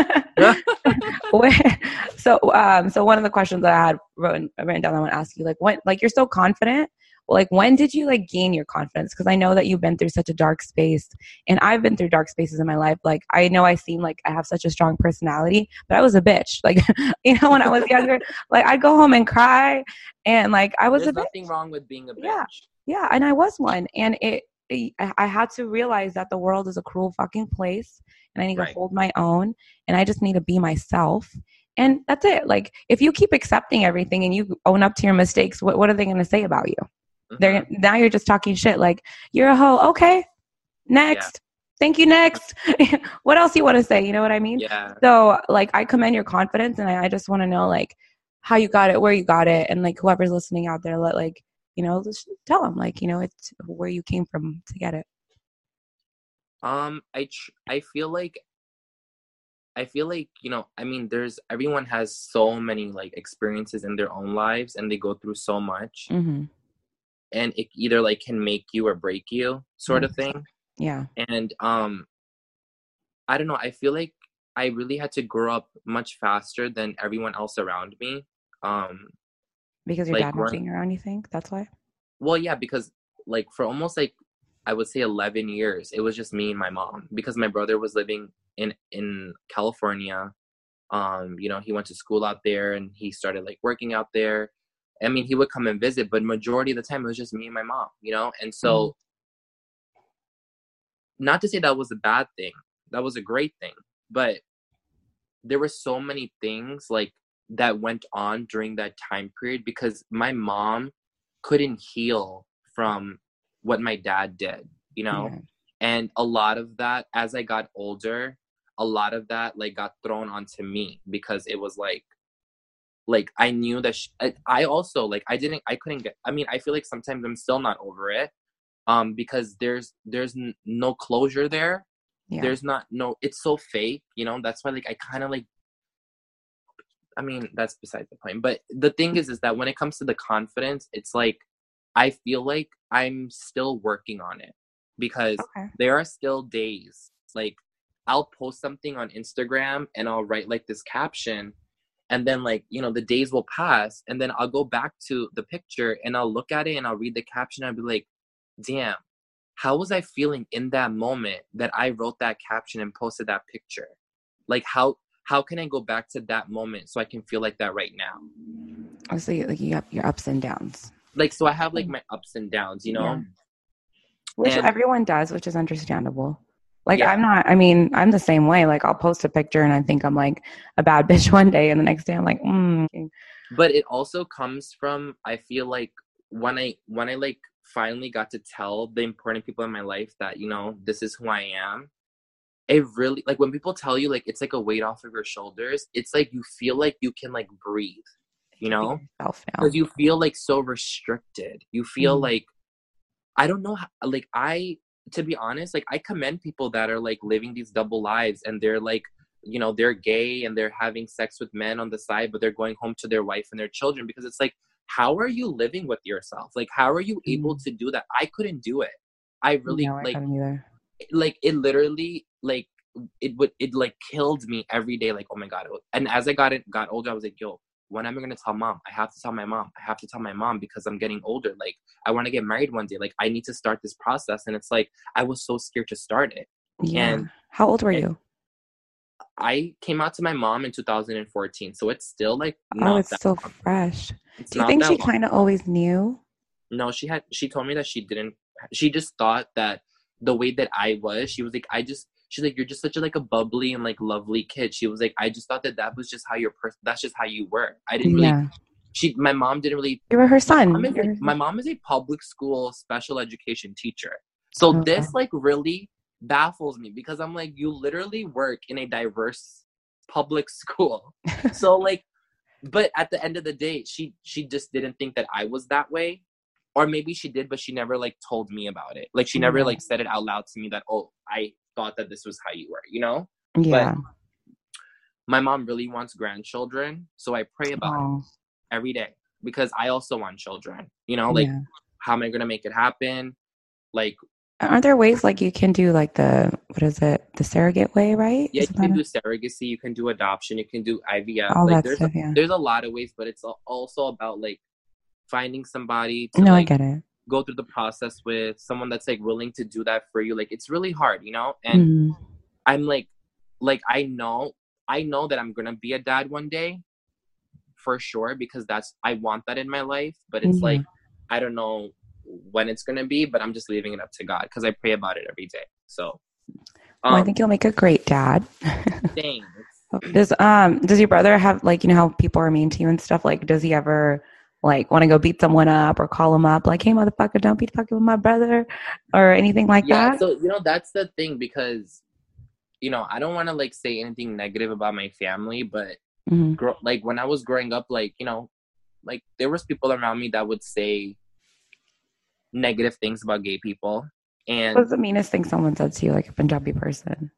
Where- so, um, so one of the questions that I had written, written down, I want to ask you, like, when, like, you're so confident. Like, when did you like gain your confidence? Because I know that you've been through such a dark space, and I've been through dark spaces in my life. Like, I know I seem like I have such a strong personality, but I was a bitch. Like, you know, when I was younger, like I'd go home and cry, and like I was There's a bitch. nothing wrong with being a bitch. Yeah, yeah, and I was one, and it, it. I had to realize that the world is a cruel fucking place, and I need Right. to hold my own, and I just need to be myself, and that's it. Like, if you keep accepting everything and you own up to your mistakes, what what are they going to say about you? Mhm. They're now you're just talking shit. Like, you're a hoe. Okay, next. Thank you. Next. What else you want to say? You know what I mean? Yeah. So, like, I commend your confidence, and I, I just want to know, like, how you got it, where you got it, and like whoever's listening out there, let like you know, just tell them, like, you know, it's where you came from to get it. Um, I tr- I feel like I feel like, you know, I mean, there's everyone has so many like experiences in their own lives, and they go through so much, Mm-hmm. and it either like can make you or break you, sort of thing. Yeah. And um, I don't know. I feel like I really had to grow up much faster than everyone else around me. Um, Because your like dad growing- wasn't around, you think? That's why? well, yeah, because like for almost like I would say eleven years, it was just me and my mom because my brother was living in in California. Um, you know, he went to school out there and he started like working out there. I mean, he would come and visit, but majority of the time it was just me and my mom, you know? And so Mhm. not to say that was a bad thing. That was a great thing. But there were so many things like that went on during that time period because my mom couldn't heal from what my dad did, you know? Yeah. And a lot of that, as I got older, a lot of that like got thrown onto me because it was like, like I knew that she, I, I also like I didn't I couldn't get. I mean, I feel like sometimes I'm still not over it, um, because there's there's n- no closure there. Yeah. There's not no. It's so fake, you know. That's why like I kind of like. I mean, that's besides the point. But the thing is, is that when it comes to the confidence, it's like I feel like I'm still working on it because Okay. there are still days like I'll post something on Instagram and I'll write like this caption, and then like, you know, the days will pass and then I'll go back to the picture and I'll look at it and I'll read the caption and I'll be like, damn, how was I feeling in that moment that I wrote that caption and posted that picture? Like how how can I go back to that moment so I can feel like that right now? So you, like you have your ups and downs. Like, so I have like my ups and downs, you know? Yeah. Which And everyone does, which is understandable. Like, Yeah. I'm not, I mean, I'm the same way. Like, I'll post a picture and I think I'm like a bad bitch one day, and the next day I'm like, mm. But it also comes from, I feel like when I, when I like finally got to tell the important people in my life that, you know, this is who I am, it really, like when people tell you, like, it's like a weight off of your shoulders, it's like you feel like you can like breathe, you know, because you feel like so restricted. You feel mm-hmm. like, I don't know how, like I, to be honest, like I commend people that are like living these double lives, and they're like, you know, they're gay and they're having sex with men on the side, but they're going home to their wife and their children, because it's like, how are you living with yourself? Like, how are you mm-hmm. able to do that? I couldn't do it. I really no, I like, couldn't either. like it literally, like it would, it like killed me every day. Like, oh my God. And as I got it, got older, I was like, yo, when am I going to tell mom? I have to tell my mom. I have to tell my mom because I'm getting older. Like, I want to get married one day. Like, I need to start this process. And it's like, I was so scared to start it. Yeah. And how old were you? I came out to my mom in two thousand fourteen. So it's still like, oh, it's still long. fresh. It's Do you think she kind of always knew? No, she had, she told me that she didn't, she just thought that the way that I was, she was like, I just, she's like, you're just such a, like a bubbly and like lovely kid. She was like, I just thought that that was just how your person, that's just how you were. I didn't really, yeah. she, my mom didn't really. You were her son. My mom is, like, my mom is a public school special education teacher. So okay. this like really baffles me, because I'm like, you literally work in a diverse public school. So like, but at the end of the day, she, she just didn't think that I was that way. Or maybe she did, but she never like told me about it. Like she never like said it out loud to me that, oh, I thought that this was how you were, you know? Yeah. But my mom really wants grandchildren. So I pray about oh. it every day, because I also want children, you know, like yeah. how am I going to make it happen? Like, aren't there ways like you can do like the, what is it? The surrogate way, right? Yeah, Isn't you can a... do surrogacy, you can do adoption, you can do I V F. All like that there's, stuff, a, yeah. there's a lot of ways, but it's also about like finding somebody to no, like I get it. go through the process with, someone that's like willing to do that for you. Like it's really hard, you know? And mm. I'm like, like, I know, I know that I'm going to be a dad one day for sure, because that's, I want that in my life, but it's mm-hmm. like, I don't know when it's going to be, but I'm just leaving it up to God, because I pray about it every day. So, um, well, I think you'll make a great dad. Thanks. Does, um, does your brother have like, you know, how people are mean to you and stuff? Like, does he ever like want to go beat someone up or call him up like, hey motherfucker, don't be fucking with my brother or anything like yeah, that? So, you know, that's the thing, because, you know, I don't want to like say anything negative about my family, but mm-hmm. gro- like when I was growing up, like, you know, like there was people around me that would say negative things about gay people. And what's the meanest thing someone said to you, like a Punjabi person?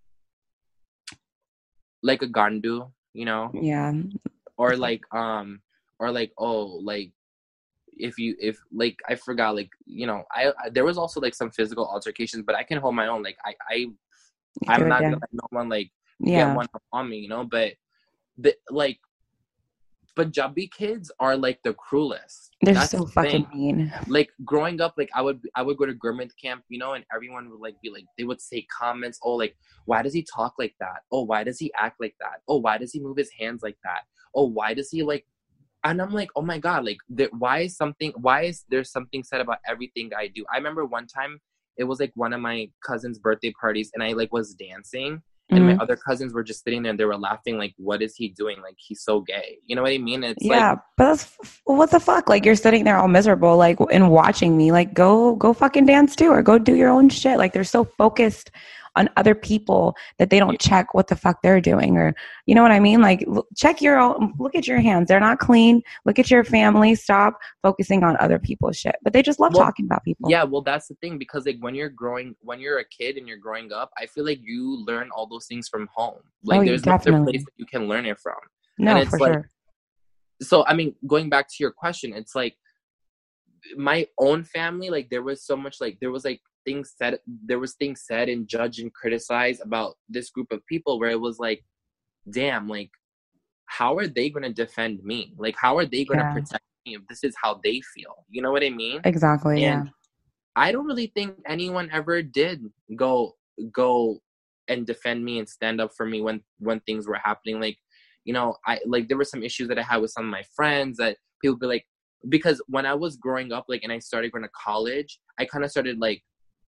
Like a gandu, you know? Yeah. Or like, um, or like, oh, like, if you, if, like, I forgot, like, you know, I, I there was also, like, some physical altercations, but I can hold my own. Like, I, I, I'm not gonna let no one, like, yeah. get one up on me, you know? But, the, like, Punjabi kids are, like, the cruelest. They're That's so the fucking thing. mean. Like, growing up, like, I would, I would go to Gurmat camp, you know, and everyone would, like, be like, they would say comments, oh, like, why does he talk like that? Oh, why does he act like that? Oh, why does he move his hands like that? Oh, why does he, like, and I'm like, oh my God, like, there, why is something, why is there something said about everything I do? I remember one time, it was like one of my cousin's birthday parties, and I like was dancing, and mm-hmm. my other cousins were just sitting there, and they were laughing, like, what is he doing? Like, he's so gay. You know what I mean? It's yeah, like, but that's, what the fuck? Like, you're sitting there all miserable, like, and watching me, like, go, go fucking dance too, or go do your own shit. Like, they're so focused on other people that they don't check what the fuck they're doing, or you know what I mean? Like, look, check your own, look at your hands. They're not clean. Look at your family. Stop focusing on other people's shit. But they just love well, talking about people. Yeah, well, that's the thing, because like when you're growing, when you're a kid and you're growing up, I feel like you learn all those things from home. Like, oh, there's definitely. no other place that you can learn it from. No, and it's for like, sure. So, I mean, going back to your question, it's like my own family, like there was so much, like there was like things said, there was things said and judged and criticized about this group of people where it was like, damn, like, how are they going to defend me? Like, how are they going to yeah. protect me if this is how they feel? You know what I mean? Exactly. And yeah. I don't really think anyone ever did go, go and defend me and stand up for me when, when things were happening. Like, you know, I, like, there were some issues that I had with some of my friends that people be like, because when I was growing up, like, and I started going to college, I kind of started like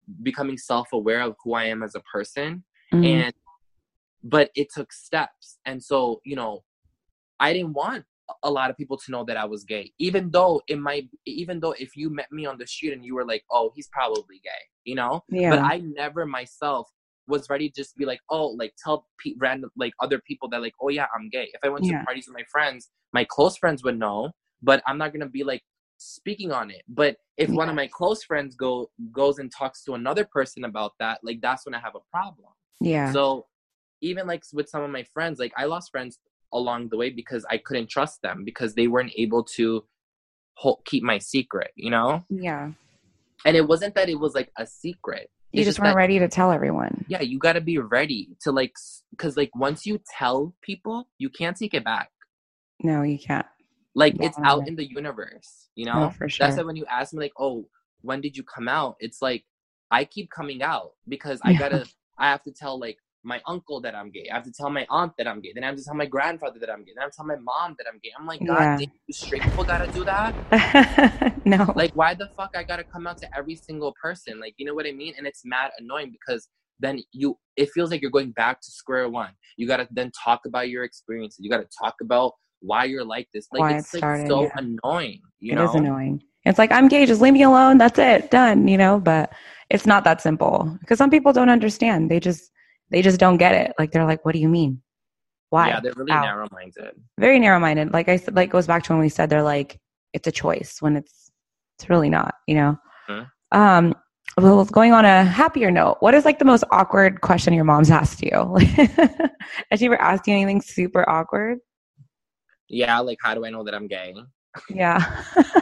becoming self-aware of who I am as a person. Mm-hmm. And but it took steps. And so, you know, I didn't want a lot of people to know that I was gay, even though it might, even though if you met me on the street and you were like, oh, he's probably gay, you know? Yeah. But I never myself was ready to just be like, oh, like tell pe- random, like other people that like, oh yeah, I'm gay. If I went yeah. to parties with my friends, my close friends would know, but I'm not going to be like speaking on it. But if yeah. one of my close friends go goes and talks to another person about that, like that's when I have a problem. Yeah. So even like with some of my friends, like I lost friends along the way because I couldn't trust them because they weren't able to hold, keep my secret, you know? Yeah. And it wasn't that it was like a secret. You it's just weren't that, ready to tell everyone. Yeah, you got to be ready to like, because like once you tell people, you can't take it back. No, you can't. Like yeah. it's out in the universe, you know? No, for sure. That's why when you ask me like, oh, when did you come out? It's like, I keep coming out because I gotta, I have to tell like my uncle that I'm gay. I have to tell my aunt that I'm gay. Then I have to tell my grandfather that I'm gay. Then I have to tell my mom that I'm gay. I'm like, God, yeah. damn, you straight people gotta do that? No. Like, why the fuck I gotta come out to every single person? Like, you know what I mean? And it's mad annoying because then you, it feels like you're going back to square one. You gotta then talk about your experiences. You gotta talk about why you're like this. Like, why it's it like started, so yeah. annoying. You it know? is annoying. It's like, I'm gay, just leave me alone. That's it. Done. You know, but it's not that simple because some people don't understand. They just, they just don't get it. Like, they're like, what do you mean? Why? Yeah, they're really Ow. narrow-minded. Very narrow-minded. Like I said, like goes back to when we said they're like, it's a choice when it's, it's really not, you know? Mm-hmm. Um, well, going on a happier note, what is like the most awkward question your mom's asked you? Has she ever asked you anything super awkward? Yeah, like, how do I know that I'm gay? Yeah.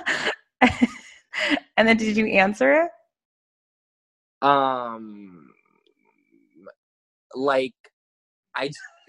And then did you answer it? Um, like, I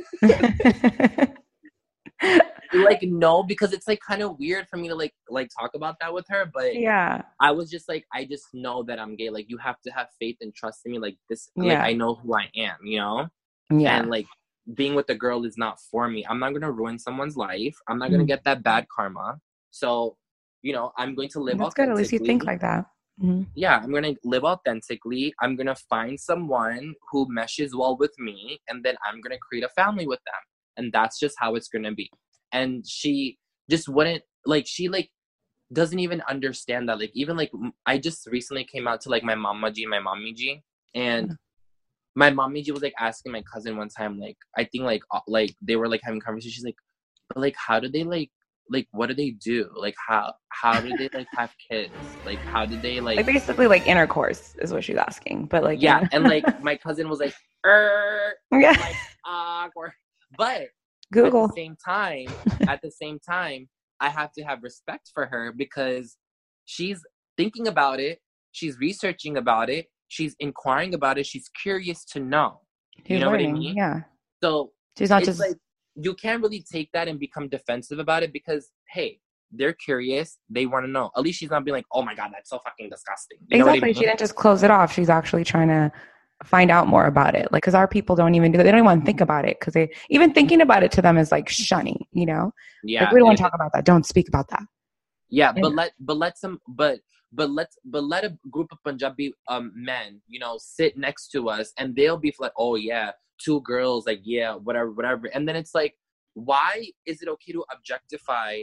like no, because it's like kind of weird for me to like like talk about that with her. But yeah, I was just like, I just know that I'm gay. Like, you have to have faith and trust in me. Like this, yeah. like I know who I am, you know. Yeah. And like being with a girl is not for me. I'm not gonna ruin someone's life. I'm not gonna mm. get that bad karma. So, you know, I'm going to live. That's good. At least you think like that. Mm-hmm. Yeah, I'm gonna live authentically. I'm gonna find someone who meshes well with me, and then I'm gonna create a family with them, and that's just how it's gonna be. And she just wouldn't like. She like doesn't even understand that. Like, even like I just recently came out to like my mama G, my mommy G, and yeah. my mommy G was like asking my cousin one time, like I think like like they were like having conversations. She's like, but like how do they like. Like, what do they do? Like, how how do they, like, have kids? Like, how did they, like... Like, basically, like, intercourse is what she's asking. But, like... Yeah, you know. And, like, my cousin was like, er, yeah. like, awkward. But Google. At the same time, at the same time, I have to have respect for her because she's thinking about it. She's researching about it. She's inquiring about it. She's curious to know. She's you know learning, what I mean? Yeah. So, she's not it's just... like, you can't really take that and become defensive about it because, hey, they're curious. They want to know. At least she's not being like, oh my God, that's so fucking disgusting. You exactly. know what I mean? She didn't just close it off. She's actually trying to find out more about it. Like, because our people don't even do that. They don't even want to think about it because they, even thinking about it to them is like shunny, you know? Yeah. Like, we don't want to talk about that. Don't speak about that. Yeah. And, but let, but let some, but, but let's, but let a group of Punjabi um, men, you know, sit next to us and they'll be like, oh yeah, two girls, like, yeah, whatever, whatever. And then it's like, why is it okay to objectify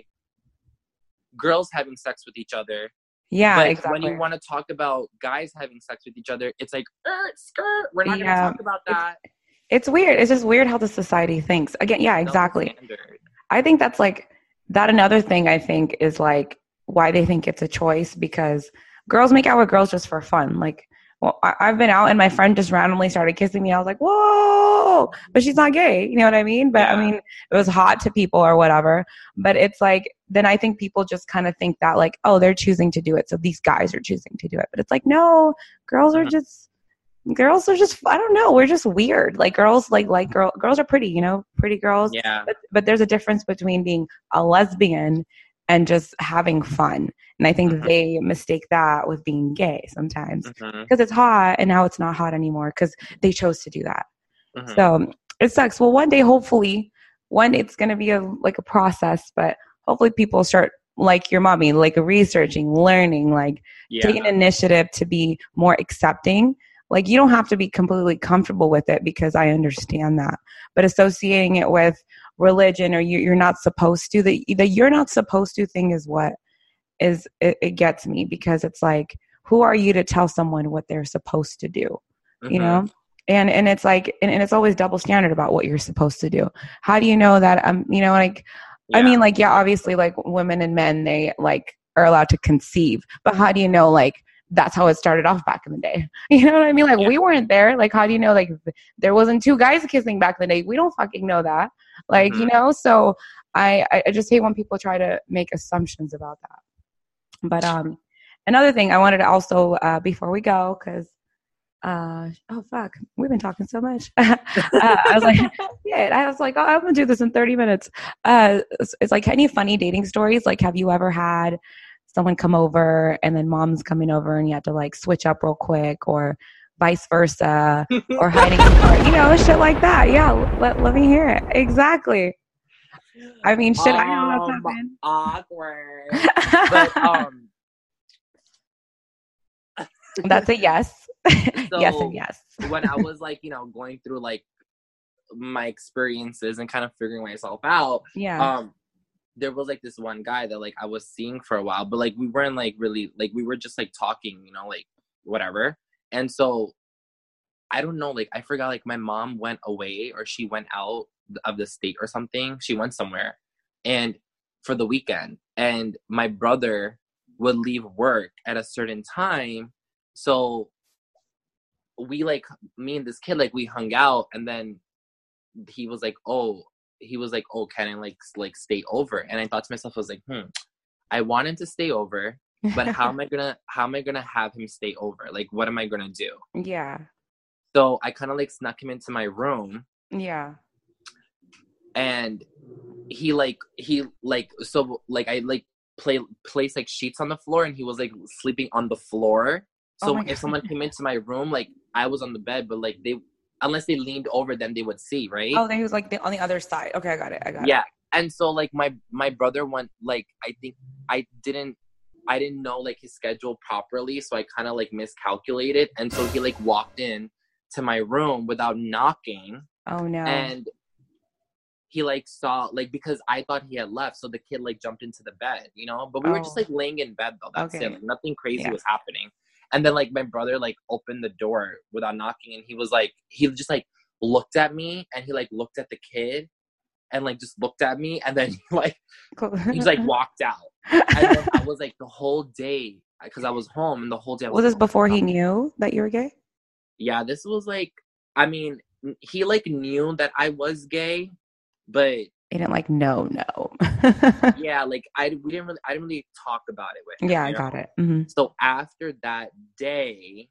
girls having sex with each other? Yeah, but exactly. when you want to talk about guys having sex with each other, it's like, er, skirt, we're not yeah, going to talk about that. It's, it's weird. It's just weird how the society thinks. Again, yeah, exactly. I think that's like, that another thing I think is like why they think it's a choice because girls make out with girls just for fun. Like, well, I, I've been out and my friend just randomly started kissing me. I was like, whoa, but she's not gay. You know what I mean? But yeah. I mean, it was hot to people or whatever. But it's like, then I think people just kind of think that like, oh, they're choosing to do it. So these guys are choosing to do it. But it's like, no, girls are just, girls are just, I don't know. We're just weird. Like girls, like, like girl, girls are pretty, you know, pretty girls. Yeah. But, but there's a difference between being a lesbian and just having fun. And I think mm-hmm. they mistake that with being gay sometimes because mm-hmm. it's hot and now it's not hot anymore because they chose to do that. Mm-hmm. So it sucks. Well, one day, hopefully, one, it's going to be a like a process, but hopefully people start like your mommy, like researching, learning, like Yeah. taking initiative to be more accepting. Like you don't have to be completely comfortable with it because I understand that. But associating it with religion or you, you're not supposed to, the, the you're not supposed to thing is what is, it, it gets me because it's like, who are you to tell someone what they're supposed to do? Mm-hmm. You know? And and it's like, and, and it's always double standard about what you're supposed to do. How do you know that, um, you know, like, Yeah. I mean, like, yeah, obviously, like, women and men, they, like, are allowed to conceive. But how do you know, like, that's how it started off back in the day? You know what I mean? Like, Yeah. we weren't there. Like, how do you know, like, there wasn't two guys kissing back in the day? We don't fucking know that. Like, Mm-hmm. you know? So I, I just hate when people try to make assumptions about that. But um, another thing I wanted to also, uh, before we go, because uh oh fuck, we've been talking so much. uh, I was like, yeah, I was like, oh, I'm gonna do this in thirty minutes. Uh, it's, it's like any funny dating stories. Like, have you ever had someone come over and then mom's coming over and you have to like switch up real quick, or vice versa, or hiding in the car, you know, shit like that? Yeah, let let me hear it. Exactly. I mean, shit, I know that's Um, happened. awkward. But um, That's a yes. So yes and yes. when I was like, you know, going through like my experiences and kind of figuring myself out, Yeah. um, there was like this one guy that like I was seeing for a while, but like we weren't like really like we were just like talking, you know, like whatever. And so I don't know, like I forgot, like my mom went away or she went out of the state or something. She went somewhere and for the weekend, and my brother would leave work at a certain time. So we like, me and this kid, like we hung out, and then he was like, oh, he was like, oh, can I like, like stay over? And I thought to myself, I was like, hmm, I want him to stay over, but how am I gonna, how am I gonna have him stay over? Like, what am I gonna do? Yeah. So I kind of like snuck him into my room. Yeah. And he like, he like, so like I like play, place like sheets on the floor, and he was like sleeping on the floor. So Oh if someone came into my room, like I was on the bed, but like they, unless they leaned over, then they would see, right? Oh, then he was like the, on the other side. Okay, I got it. I got yeah. it. And so like my my brother went, like I think I didn't I didn't know like his schedule properly, so I kind of like miscalculated, and so he like walked in to my room without knocking. Oh no. And he like saw, like, because I thought he had left, so the kid like jumped into the bed, you know, but we oh. were just like laying in bed though. That's Okay. it. Like, nothing crazy Yeah. was happening. And then like my brother like opened the door without knocking, and he was like, he just like looked at me, and he like looked at the kid, and like just looked at me, and then like Cool. he just like walked out. And then I was like, the whole day, because I was home, and the whole day I was, was this like, before oh, he knew that you were gay? yeah, this was like, I mean, he like knew that I was gay, but He didn't like no no. yeah, like I we didn't really I didn't really talk about it with him. Yeah, I you know? got it. Mm-hmm. So after that day,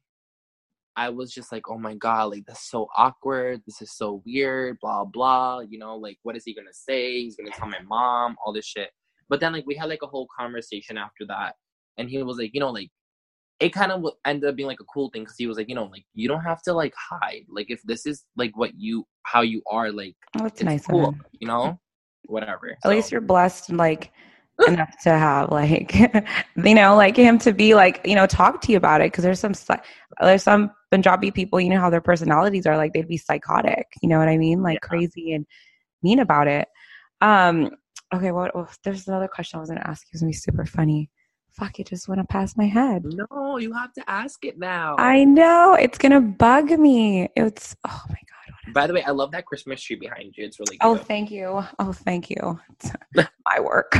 I was just like, oh my god, like that's so awkward. This is so weird. Blah blah. You know, like what is he gonna say? He's gonna tell my mom all this shit. But then like we had like a whole conversation after that, and he was like, you know, like it kind of ended up being like a cool thing, because he was like, you know, like you don't have to like hide. Like if this is like what you how you are, like Oh, that's it's nice. cool. You know, whatever. At So. least you're blessed, like enough to have like you know, like him to be like, you know, talk to you about it, because there's some there's some Punjabi people, you know how their personalities are, like they'd be psychotic, you know what I mean, like yeah. crazy and mean about it. Um okay, what well, there's another question I was gonna ask you. It's gonna be super funny. Fuck, it just went past my head. No, you have to ask it now. I know, it's gonna bug me. It's oh my god. By the way, I love that Christmas tree behind you. It's really cute. Oh, thank you. Oh, thank you. It's my work.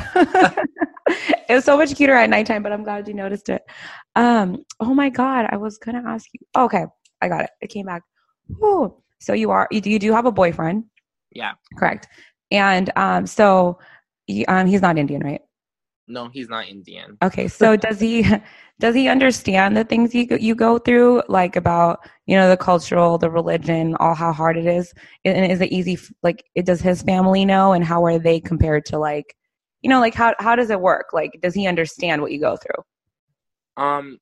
It was so much cuter at nighttime, but I'm glad you noticed it. Um, oh my God. I was going to ask you. Okay. I got it. It came back. Oh, so you are, you do, you do have a boyfriend? Yeah. Correct. And, um, so you, um, he's not Indian, right? No, he's not Indian. Okay. So does he, does he understand the things you, you go through, like about, you know, the cultural, the religion, all how hard it is? And is it easy? Like, it, does his family know, and how are they compared to, like, you know, like how, how does it work? Like, does he understand what you go through? Um,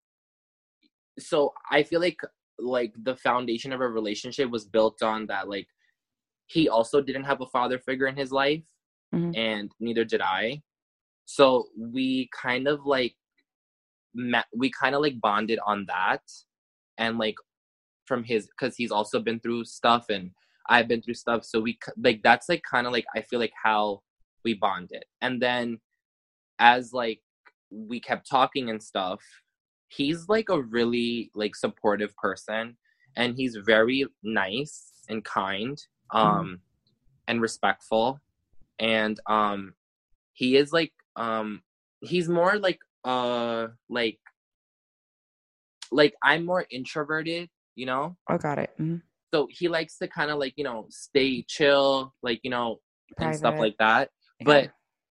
so I feel like, like the foundation of a relationship was built on that. Like, he also didn't have a father figure in his life, mm-hmm. and neither did I. So we kind of like met, we kind of like bonded on that. And like from his, because he's also been through stuff and I've been through stuff. So we like, that's like kind of like, I feel like how we bonded. And then as like we kept talking and stuff, he's like a really like supportive person, and he's very nice and kind, um mm. and respectful. And um he is like um he's more like uh like like I'm more introverted, you know. Oh, got it. Mm-hmm. So he likes to kind of like, you know, stay chill, like, you know, Private. And stuff like that. Yeah. But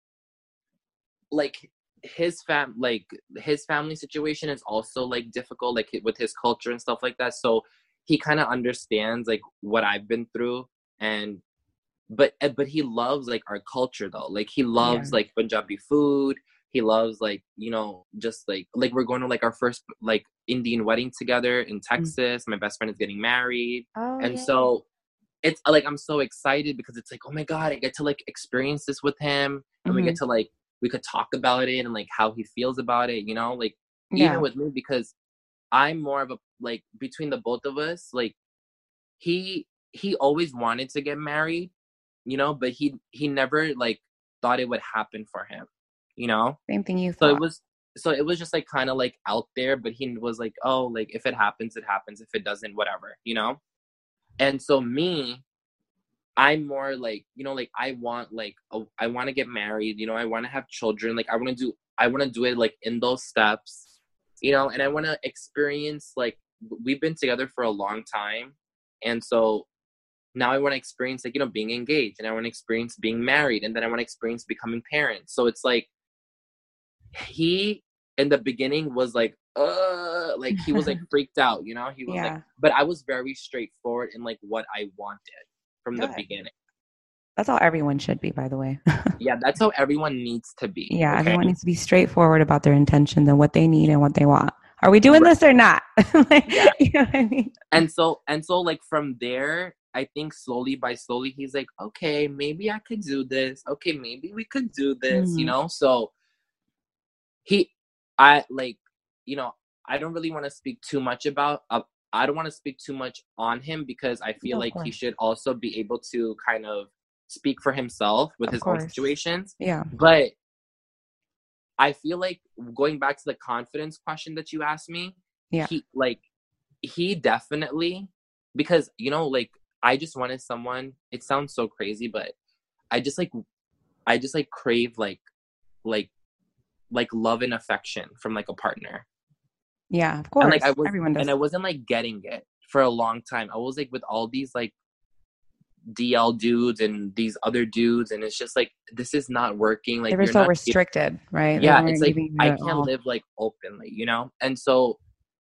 like his fam like his family situation is also like difficult, like with his culture and stuff like that. So he kind of understands like what I've been through. And but but he loves like our culture though. Like he loves yeah. like Punjabi food. He loves like, you know, just like like we're going to like our first like Indian wedding together in Texas. Mm-hmm. My best friend is getting married. Oh, and yay. So it's like I'm so excited because it's like, oh my God, I get to like experience this with him. And mm-hmm. we get to like we could talk about it and like how he feels about it, you know, like yeah. even with me, because I'm more of a, like between the both of us, like he, he always wanted to get married, you know, but he, he never like thought it would happen for him, you know? Same thing you thought. So it was, so it was just like kind of like out there, but he was like, oh, like if it happens, it happens. If it doesn't, whatever, you know? And so me, I'm more like, you know, like I want like, a, I want to get married, you know, I want to have children. Like I want to do, I want to do it like in those steps, you know, and I want to experience, like, we've been together for a long time. And so now I want to experience like, you know, being engaged, and I want to experience being married, and then I want to experience becoming parents. So it's like, he, in the beginning was like, uh, like he was like freaked out, you know, he was yeah. like, but I was very straightforward in like what I wanted. From Good. The beginning. That's how everyone should be, by the way. Yeah, that's how everyone needs to be. Yeah, okay? Everyone needs to be straightforward about their intentions and what they need and what they want. Are we doing right. this or not? Like, yeah. You know what I mean? And so, and so, like from there, I think slowly by slowly, he's like, okay, maybe I could do this. Okay, maybe we could do this. Mm-hmm. You know, so he, I like, you know, I don't really want to speak too much about. Uh, I don't want to speak too much on him because I feel no, like he should also be able to kind of speak for himself with of his course. Own situations. Yeah. But I feel like going back to the confidence question that you asked me, yeah. he like he definitely, because, you know, like I just wanted someone, it sounds so crazy, but I just like I just like crave like like like love and affection from like a partner. Yeah, of course. And like I was, Everyone does. And I wasn't like getting it for a long time. I was like with all these like D L dudes and these other dudes, and it's just like, this is not working. Like they were you're so not, restricted, right? Yeah, it's like I can't all. live like openly, you know. And so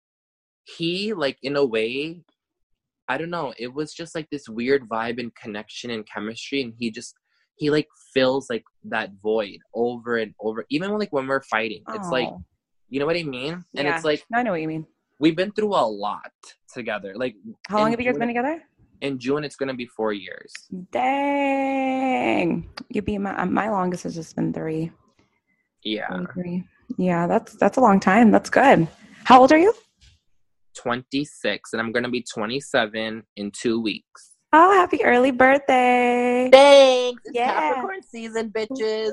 he, like in a way, I don't know. It was just like this weird vibe and connection and chemistry, and he just he like fills like that void over and over. Even when, like when we're fighting, it's oh. like. You know what I mean? And yeah. it's like, I know what you mean. We've been through a lot together. Like, how long have you guys June, been together? In June, it's going to be four years. Dang. You be my, my longest has just been three. Yeah. Three. Yeah, that's, that's a long time. That's good. How old are you? twenty-six, and I'm going to be twenty-seven in two weeks. Oh, happy early birthday. Thanks. It's yeah. Capricorn season, bitches.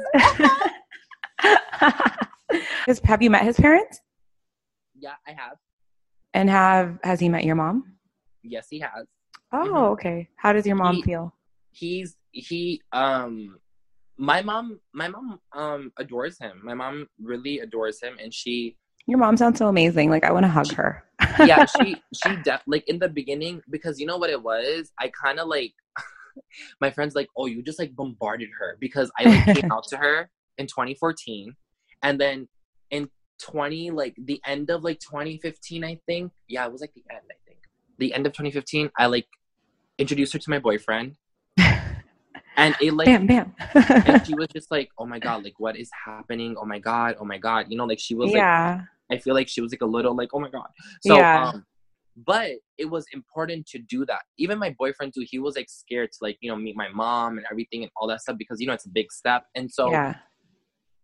Have you met his parents? Yeah, I have. And have has he met your mom? Yes, he has. Oh, mm-hmm. Okay. How does your mom he, feel? He's he um my mom my mom um adores him. My mom really adores him, and she Your mom sounds so amazing. Like I want to hug she, her. Yeah, she she def- like in the beginning, because you know what it was? I kind of like my friends like, "Oh, you just like bombarded her," because I like came out to her in twenty fourteen. And then in twenty, like the end of like twenty fifteen, I think. Yeah, it was like the end, I think. The end of twenty fifteen, I like introduced her to my boyfriend. And it like, bam, bam. And she was just like, oh my God, like what is happening? Oh my God, oh my God. You know, like she was yeah. like, I feel like she was like a little like, oh my God. So, yeah. um, but it was important to do that. Even my boyfriend too, he was like scared to like, you know, meet my mom and everything and all that stuff because, you know, it's a big step. And so. Yeah.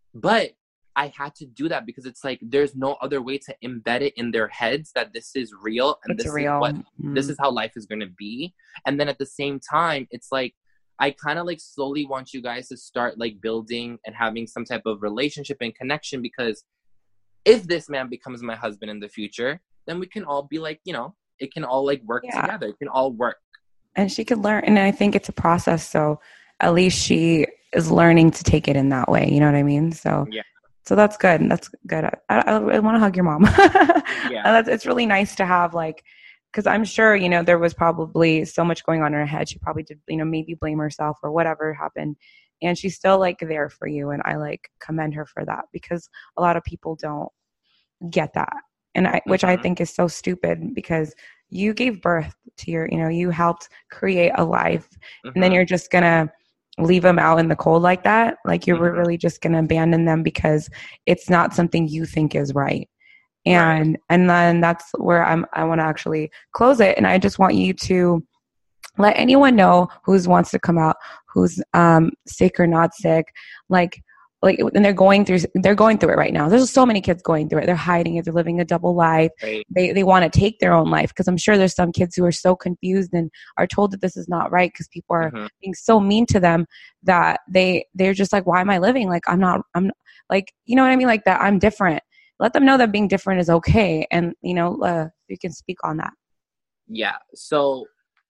But I had to do that because it's like there's no other way to embed it in their heads that this is real and It's this is real. what Mm-hmm. this is how life is going to be. And then at the same time, it's like I kind of like slowly want you guys to start like building and having some type of relationship and connection, because if this man becomes my husband in the future, then we can all be like, you know, it can all like work Yeah. together. It can all work. And she could learn. And I think it's a process. So at least she is learning to take it in that way. You know what I mean? So, Yeah. so that's good. That's good. I, I, I want to hug your mom. Yeah. And that's, it's really nice to have like, because I'm sure, you know, there was probably so much going on in her head. She probably did, you know, maybe blame herself or whatever happened. And she's still like there for you. And I like commend her for that, because a lot of people don't get that. And I, which Mm-hmm. I think is so stupid, because you gave birth to your, you know, you helped create a life, Mm-hmm. and then you're just going to leave them out in the cold like that. Like you're Mm-hmm. really just going to abandon them because it's not something you think is right. And, Right. and then that's where I'm, I want to actually close it. And I just want you to let anyone know who wants to come out, who's um, sick or not sick, like, like, and they're going through, they're going through it right now. There's so many kids going through it. They're hiding it. They're living a double life. Right. They, they want to take their own life, because I'm sure there's some kids who are so confused and are told that this is not right because people are Mm-hmm. being so mean to them that they, they're just like, why am I living? Like, I'm not, I'm like, you know what I mean? Like that I'm different. Let them know that being different is okay. And, you know, uh, you can speak on that. Yeah. So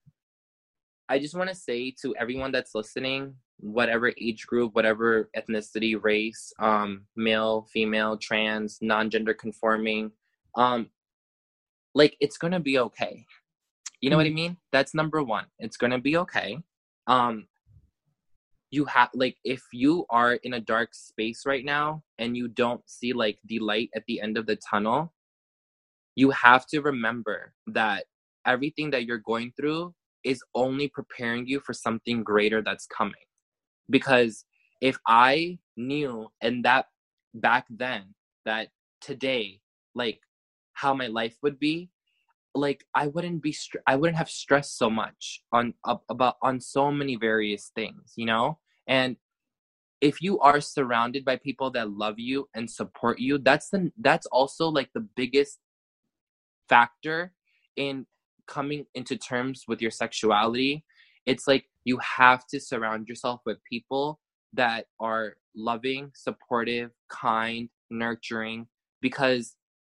I just want to say to everyone that's listening, whatever age group, whatever ethnicity, race, um, male, female, trans, non-gender conforming, um, like it's gonna be okay. You know mm-hmm. what I mean? That's number one. It's gonna be okay. Um, you have like if you are in a dark space right now and you don't see like the light at the end of the tunnel, you have to remember that everything that you're going through is only preparing you for something greater that's coming. Because if I knew and that back then that today, like how my life would be, like I wouldn't be, str- I wouldn't have stressed so much on uh, about on so many various things, you know. And if you are surrounded by people that love you and support you, that's the that's also like the biggest factor in coming into terms with your sexuality. It's like you have to surround yourself with people that are loving, supportive, kind, nurturing, because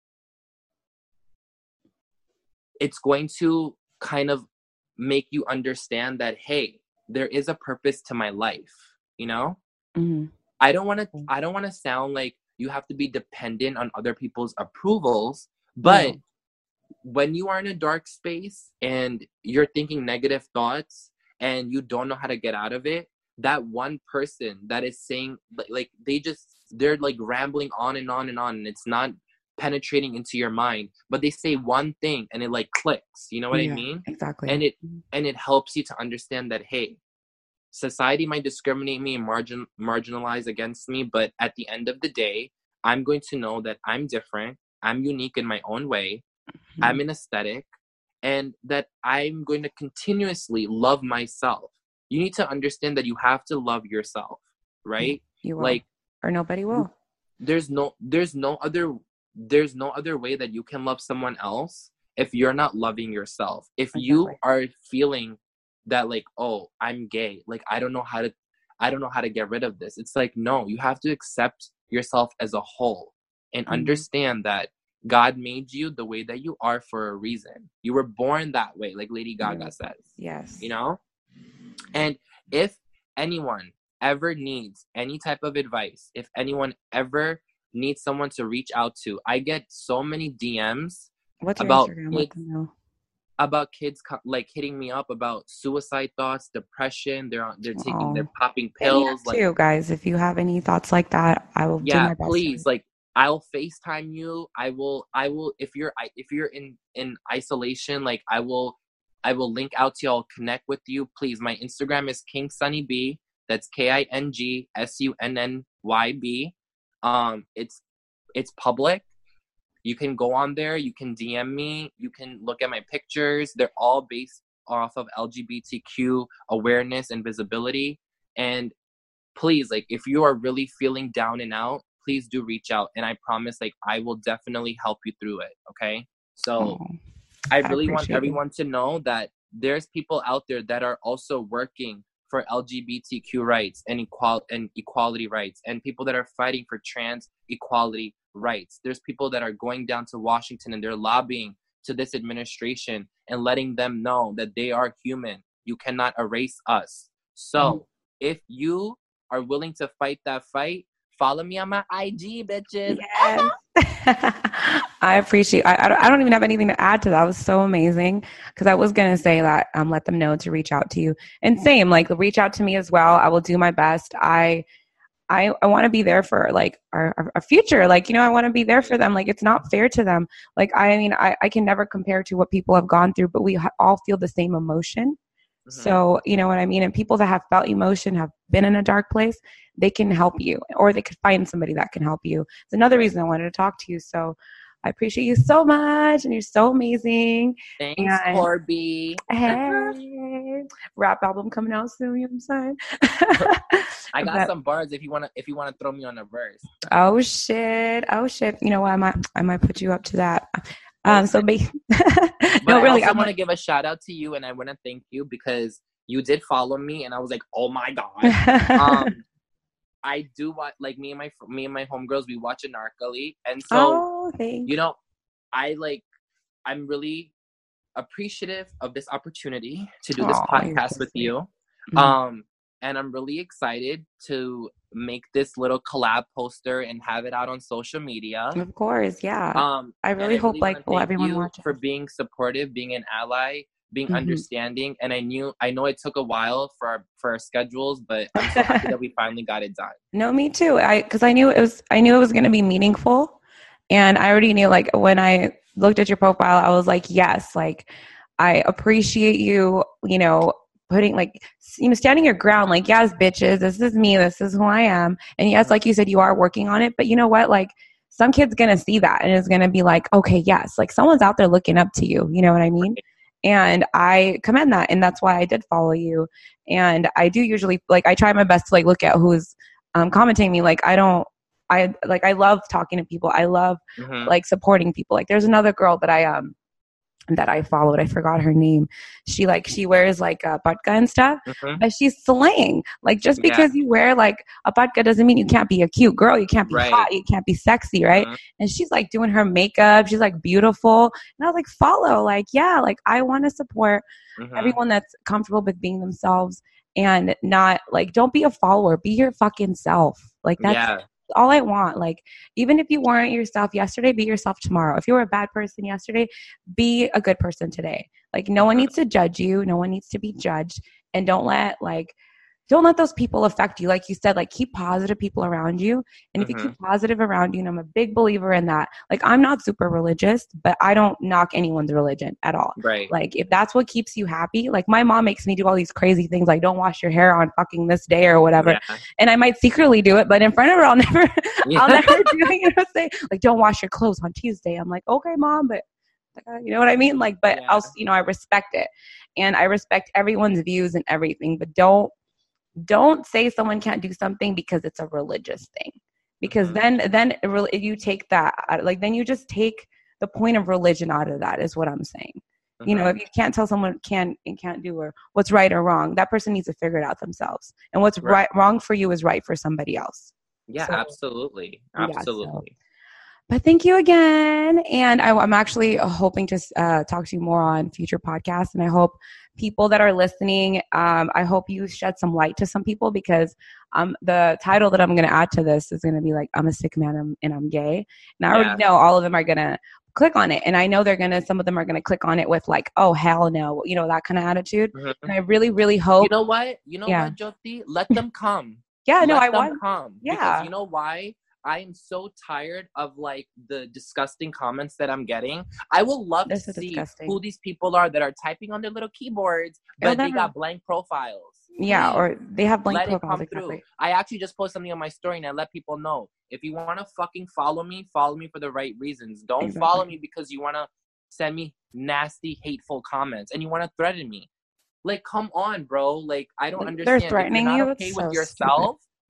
it's going to kind of make you understand that, hey, there is a purpose to my life, you know? Mm-hmm. I don't want to I don't want to sound like you have to be dependent on other people's approvals, but no. When you are in a dark space and you're thinking negative thoughts and you don't know how to get out of it, that one person that is saying, like, they just, they're like rambling on and on and on, and it's not penetrating into your mind, but they say one thing and it like clicks, you know what yeah, I mean? Exactly. And it, and it helps you to understand that, hey, society might discriminate me and margin, marginalize against me, but at the end of the day, I'm going to know that I'm different. I'm unique in my own way. Mm-hmm. I'm an aesthetic, and that I'm going to continuously love myself. You need to understand that you have to love yourself, right? You will. Like, or nobody will. There's no, there's no other, there's no other way that you can love someone else if you're not loving yourself. If exactly. you are feeling that like, oh, I'm gay, like I don't know how to, I don't know how to get rid of this. It's like, no, you have to accept yourself as a whole and mm-hmm. understand that God made you the way that you are for a reason. You were born that way, like Lady Gaga yes. says. Yes. You know? And if anyone ever needs any type of advice, if anyone ever needs someone to reach out to, I get so many D Ms What's your about Instagram? kids, Let them know. about kids like hitting me up about suicide thoughts, depression. They're they're taking, oh. they're popping pills. Like too, guys. If you have any thoughts like that, I will yeah, do my best. Please, like. I'll FaceTime you. I will, I will, if you're, if you're in, in isolation, like I will, I will link out to you. I'll connect with you. Please. My Instagram is King Sunny B. That's K I N G S U N N Y B. Um, it's, it's public. You can go on there. You can D M me. You can look at my pictures. They're all based off of L G B T Q awareness and visibility. And please, like, if you are really feeling down and out, please do reach out. And I promise, like, I will definitely help you through it. Okay. So Oh, I I really want appreciate you. everyone to know that there's people out there that are also working for L G B T Q rights and equal and equality rights, and people that are fighting for trans equality rights. There's people that are going down to Washington and they're lobbying to this administration and letting them know that they are human. You cannot erase us. So Mhm. if you are willing to fight that fight, follow me on my I G, bitches. Yes. I appreciate. I, I don't. I don't even have anything to add to that. That was so amazing because I was gonna say that. Um, let them know to reach out to you. And same, like reach out to me as well. I will do my best. I I, I want to be there for like our, our, our future. Like, you know, I want to be there for them. Like, it's not fair to them. Like, I mean, I, I can never compare to what people have gone through, but we ha- all feel the same emotion. Mhm. So, you know what I mean? And people that have felt emotion, have been in a dark place, they can help you, or they could find somebody that can help you. It's another reason I wanted to talk to you. So I appreciate you so much, and you're so amazing. Thanks, And Corby. hey, rap album coming out soon, you know what I'm saying? I got But- some bars if you wanna if you wanna throw me on a verse. Oh shit! Oh shit! You know what? I might I might put you up to that. Um. So be. But no, I really. also I'm want to like, give a shout out to you, and I want to thank you because you did follow me, and I was like, oh my god. um, I do watch, like, me and my me and my homegirls, we watch Anarkali, and so oh, thanks. you know, I like I'm really appreciative of this opportunity to do this Aw, you're podcast so with sweet. you. Mhm. Um, and I'm really excited to make this little collab poster and have it out on social media. Of course, yeah. Um, I and really hope wanna like well thank everyone you watches. for being supportive, being an ally, being Mhm. understanding. And I knew, I know it took a while for our for our schedules, but I'm so happy that we finally got it done. No, me too. I because I knew it was I knew it was going to be meaningful, and I already knew like when I looked at your profile, I was like, yes, like I appreciate you. You know, putting like s- you know standing your ground. Like, yes, bitches, this is me. This is who I am. And yes, like you said, you are working on it. But you know what? Like some kid's gonna see that and is gonna be like, okay, yes, like someone's out there looking up to you. You know what I mean? And I commend that, and that's why I did follow you. And I do usually like I try my best to like look at who's um, commenting me. Like I don't, I like I love talking to people. I love Mhm. like supporting people. Like there's another girl that I um that I followed. I forgot her name. She like she wears like a patka and stuff, Mhm. but she's slaying. Like just Yeah. because you wear like a patka doesn't mean you can't be a cute girl. You can't be Right. hot. You can't be sexy, right? Mhm. And she's like doing her makeup. She's like beautiful. And I was like, follow. Like yeah, like I want to support Mhm. everyone that's comfortable with being themselves and not like don't be a follower. Be your fucking self. Like that's Yeah. all I want. Like, even if you weren't yourself yesterday, be yourself tomorrow. If you were a bad person yesterday, be a good person today. Like, no one Mhm. needs to judge you. No one needs to be judged. And don't let, like, don't let those people affect you. Like you said, like keep positive people around you. And if you keep positive around you, and I'm a big believer in that, like I'm not super religious, but I don't knock anyone's religion at all. Right. Like if that's what keeps you happy, like my mom makes me do all these crazy things, like don't wash your hair on fucking this day or whatever. Yeah. And I might secretly do it, but in front of her, I'll never, Yeah. I'll never do it. You know, say like don't wash your clothes on Tuesday. I'm like, okay, mom, but uh, you know what I mean? Like, but Yeah. I'll, you know, I respect it, and I respect everyone's views and everything, but don't. Don't say someone can't do something because it's a religious thing, because Mhm. then then it really, you take that out- like then you just take the point of religion out of that is what I'm saying. You know, Mhm. if you can't tell someone can and can't do or what's right or wrong, that person needs to figure it out themselves. And what's Right. right wrong for you is right for somebody else. Yeah, So, absolutely. yeah, so- Absolutely. But thank you again. And I, I'm actually hoping to uh, talk to you more on future podcasts. And I hope people that are listening, um, I hope you shed some light to some people, because um, the title that I'm going to add to this is going to be like, I'm a sick man and, and I'm gay. And I already Yeah. know all of them are going to click on it. And I know they're going to, some of them are going to click on it with like, oh, hell no, you know, that kind of attitude. Mhm. And I really, really hope. You know what? You know Yeah. what, Jyoti? Let them come. yeah, no, Let I them want. come. Yeah. Because you know why? I am so tired of like the disgusting comments that I'm getting. I will love They're to so see disgusting. who these people are that are typing on their little keyboards, It'll but they never- got blank profiles. Yeah, Please, or they have blank let it profiles. come Exactly. through. I actually just posted something on my story and I let people know, if you want to fucking follow me, follow me for the right reasons. Don't Exactly. follow me because you want to send me nasty, hateful comments and you want to threaten me. Like, come on, bro. Like, I don't They're understand. If threatening you're not you. okay It's with so yourself,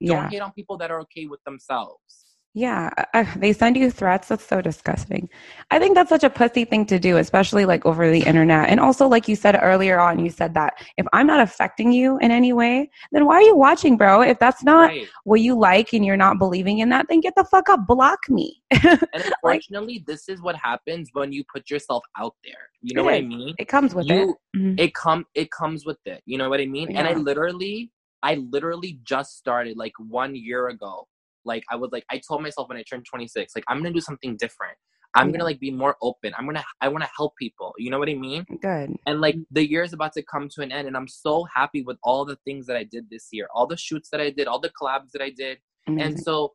Yeah. Don't hate on people that are okay with themselves. Yeah, uh, they send you threats. That's so disgusting. I think that's such a pussy thing to do, especially like over the internet. And also, like you said earlier on, you said that if I'm not affecting you in any way, then why are you watching, bro? If that's not Right. what you like and you're not believing in that, then get the fuck up, block me. And unfortunately, like, this is what happens when you put yourself out there. You know what is. I mean? It comes with you, it. Mm-hmm. It come it comes with it. You know what I mean? Yeah. And I literally, I literally just started like one year ago. Like I was like, I told myself when I turned twenty-six, like I'm gonna do something different. I'm yeah. gonna like be more open. I'm gonna, I want to help people. You know what I mean? Good. And like the year is about to come to an end, and I'm so happy with all the things that I did this year, all the shoots that I did, all the collabs that I did. Amazing. And so,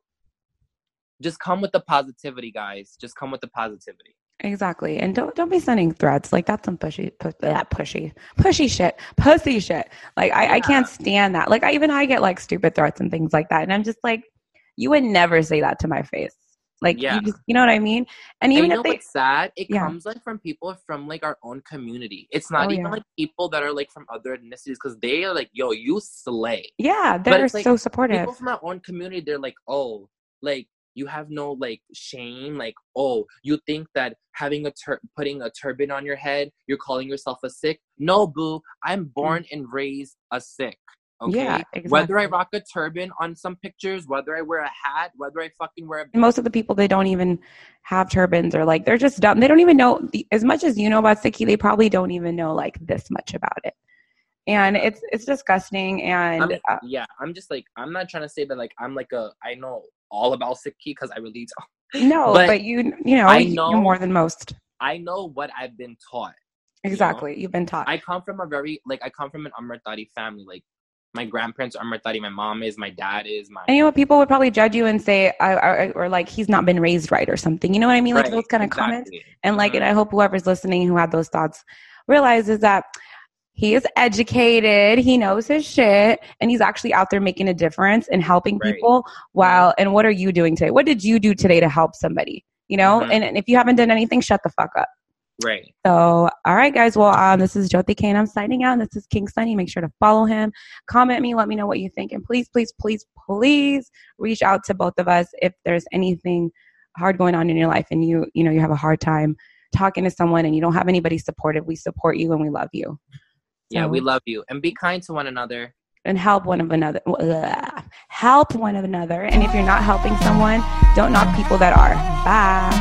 just come with the positivity, guys. Just come with the positivity. Exactly. And don't don't be sending threats. Like that's some pushy pu- that pushy pushy shit. Pussy shit. Like I, yeah. I can't stand that. Like I even I get like stupid threats and things like that. And I'm just like, you would never say that to my face. Like yeah. you just you know what I mean? And even and you if know they, what's sad? It yeah. comes like from people from like our own community. It's not oh, even yeah. like people that are like from other ethnicities, because they are like, yo, you slay. Yeah, they're but, like, so supportive. People from our own community, they're like, oh, like you have no like shame, like, oh, you think that having a tur- putting a turban on your head, you're calling yourself a Sikh? No, boo, I'm born mm. and raised a Sikh. Okay, yeah, exactly. Whether I rock a turban on some pictures, whether I wear a hat, whether I fucking wear a... Most of the people, they don't even have turbans, or like, they're just dumb. They don't even know, the, as much as you know about Sikhi, they probably don't even know like this much about it. And it's it's disgusting. And I mean, uh, yeah, I'm just like, I'm not trying to say that like I'm like a, I know all about Sikhi, because I really don't. No, but, but you, you know, I know, you're more than most. I know what I've been taught. Exactly. You know? You've been taught. I come from a very, like, I come from an Amritdhari family. Like, my grandparents are Amritdhari, my mom is, my dad is, my... And you know what? People would probably judge you and say, I, I, or like, he's not been raised right or something. You know what I mean? Like right, those kind of exactly. comments. And like, mm-hmm. and I hope whoever's listening who had those thoughts realizes that he is educated, he knows his shit, and he's actually out there making a difference and helping right. people. While, and what are you doing today? What did you do today to help somebody? You know? Mm-hmm. And, and if you haven't done anything, shut the fuck up. Right. So, all right, guys. Well, um, this is Jyoti Kane. I'm signing out. And this is King Sunny. Make sure to follow him. Comment me. Let me know what you think. And please, please, please, please reach out to both of us if there's anything hard going on in your life and you, you know, you have a hard time talking to someone and you don't have anybody supportive. We support you and we love you. Yeah, so, we love you. And be kind to one another. And help one of another. Help one of another. And if you're not helping someone, don't knock people that are. Bye.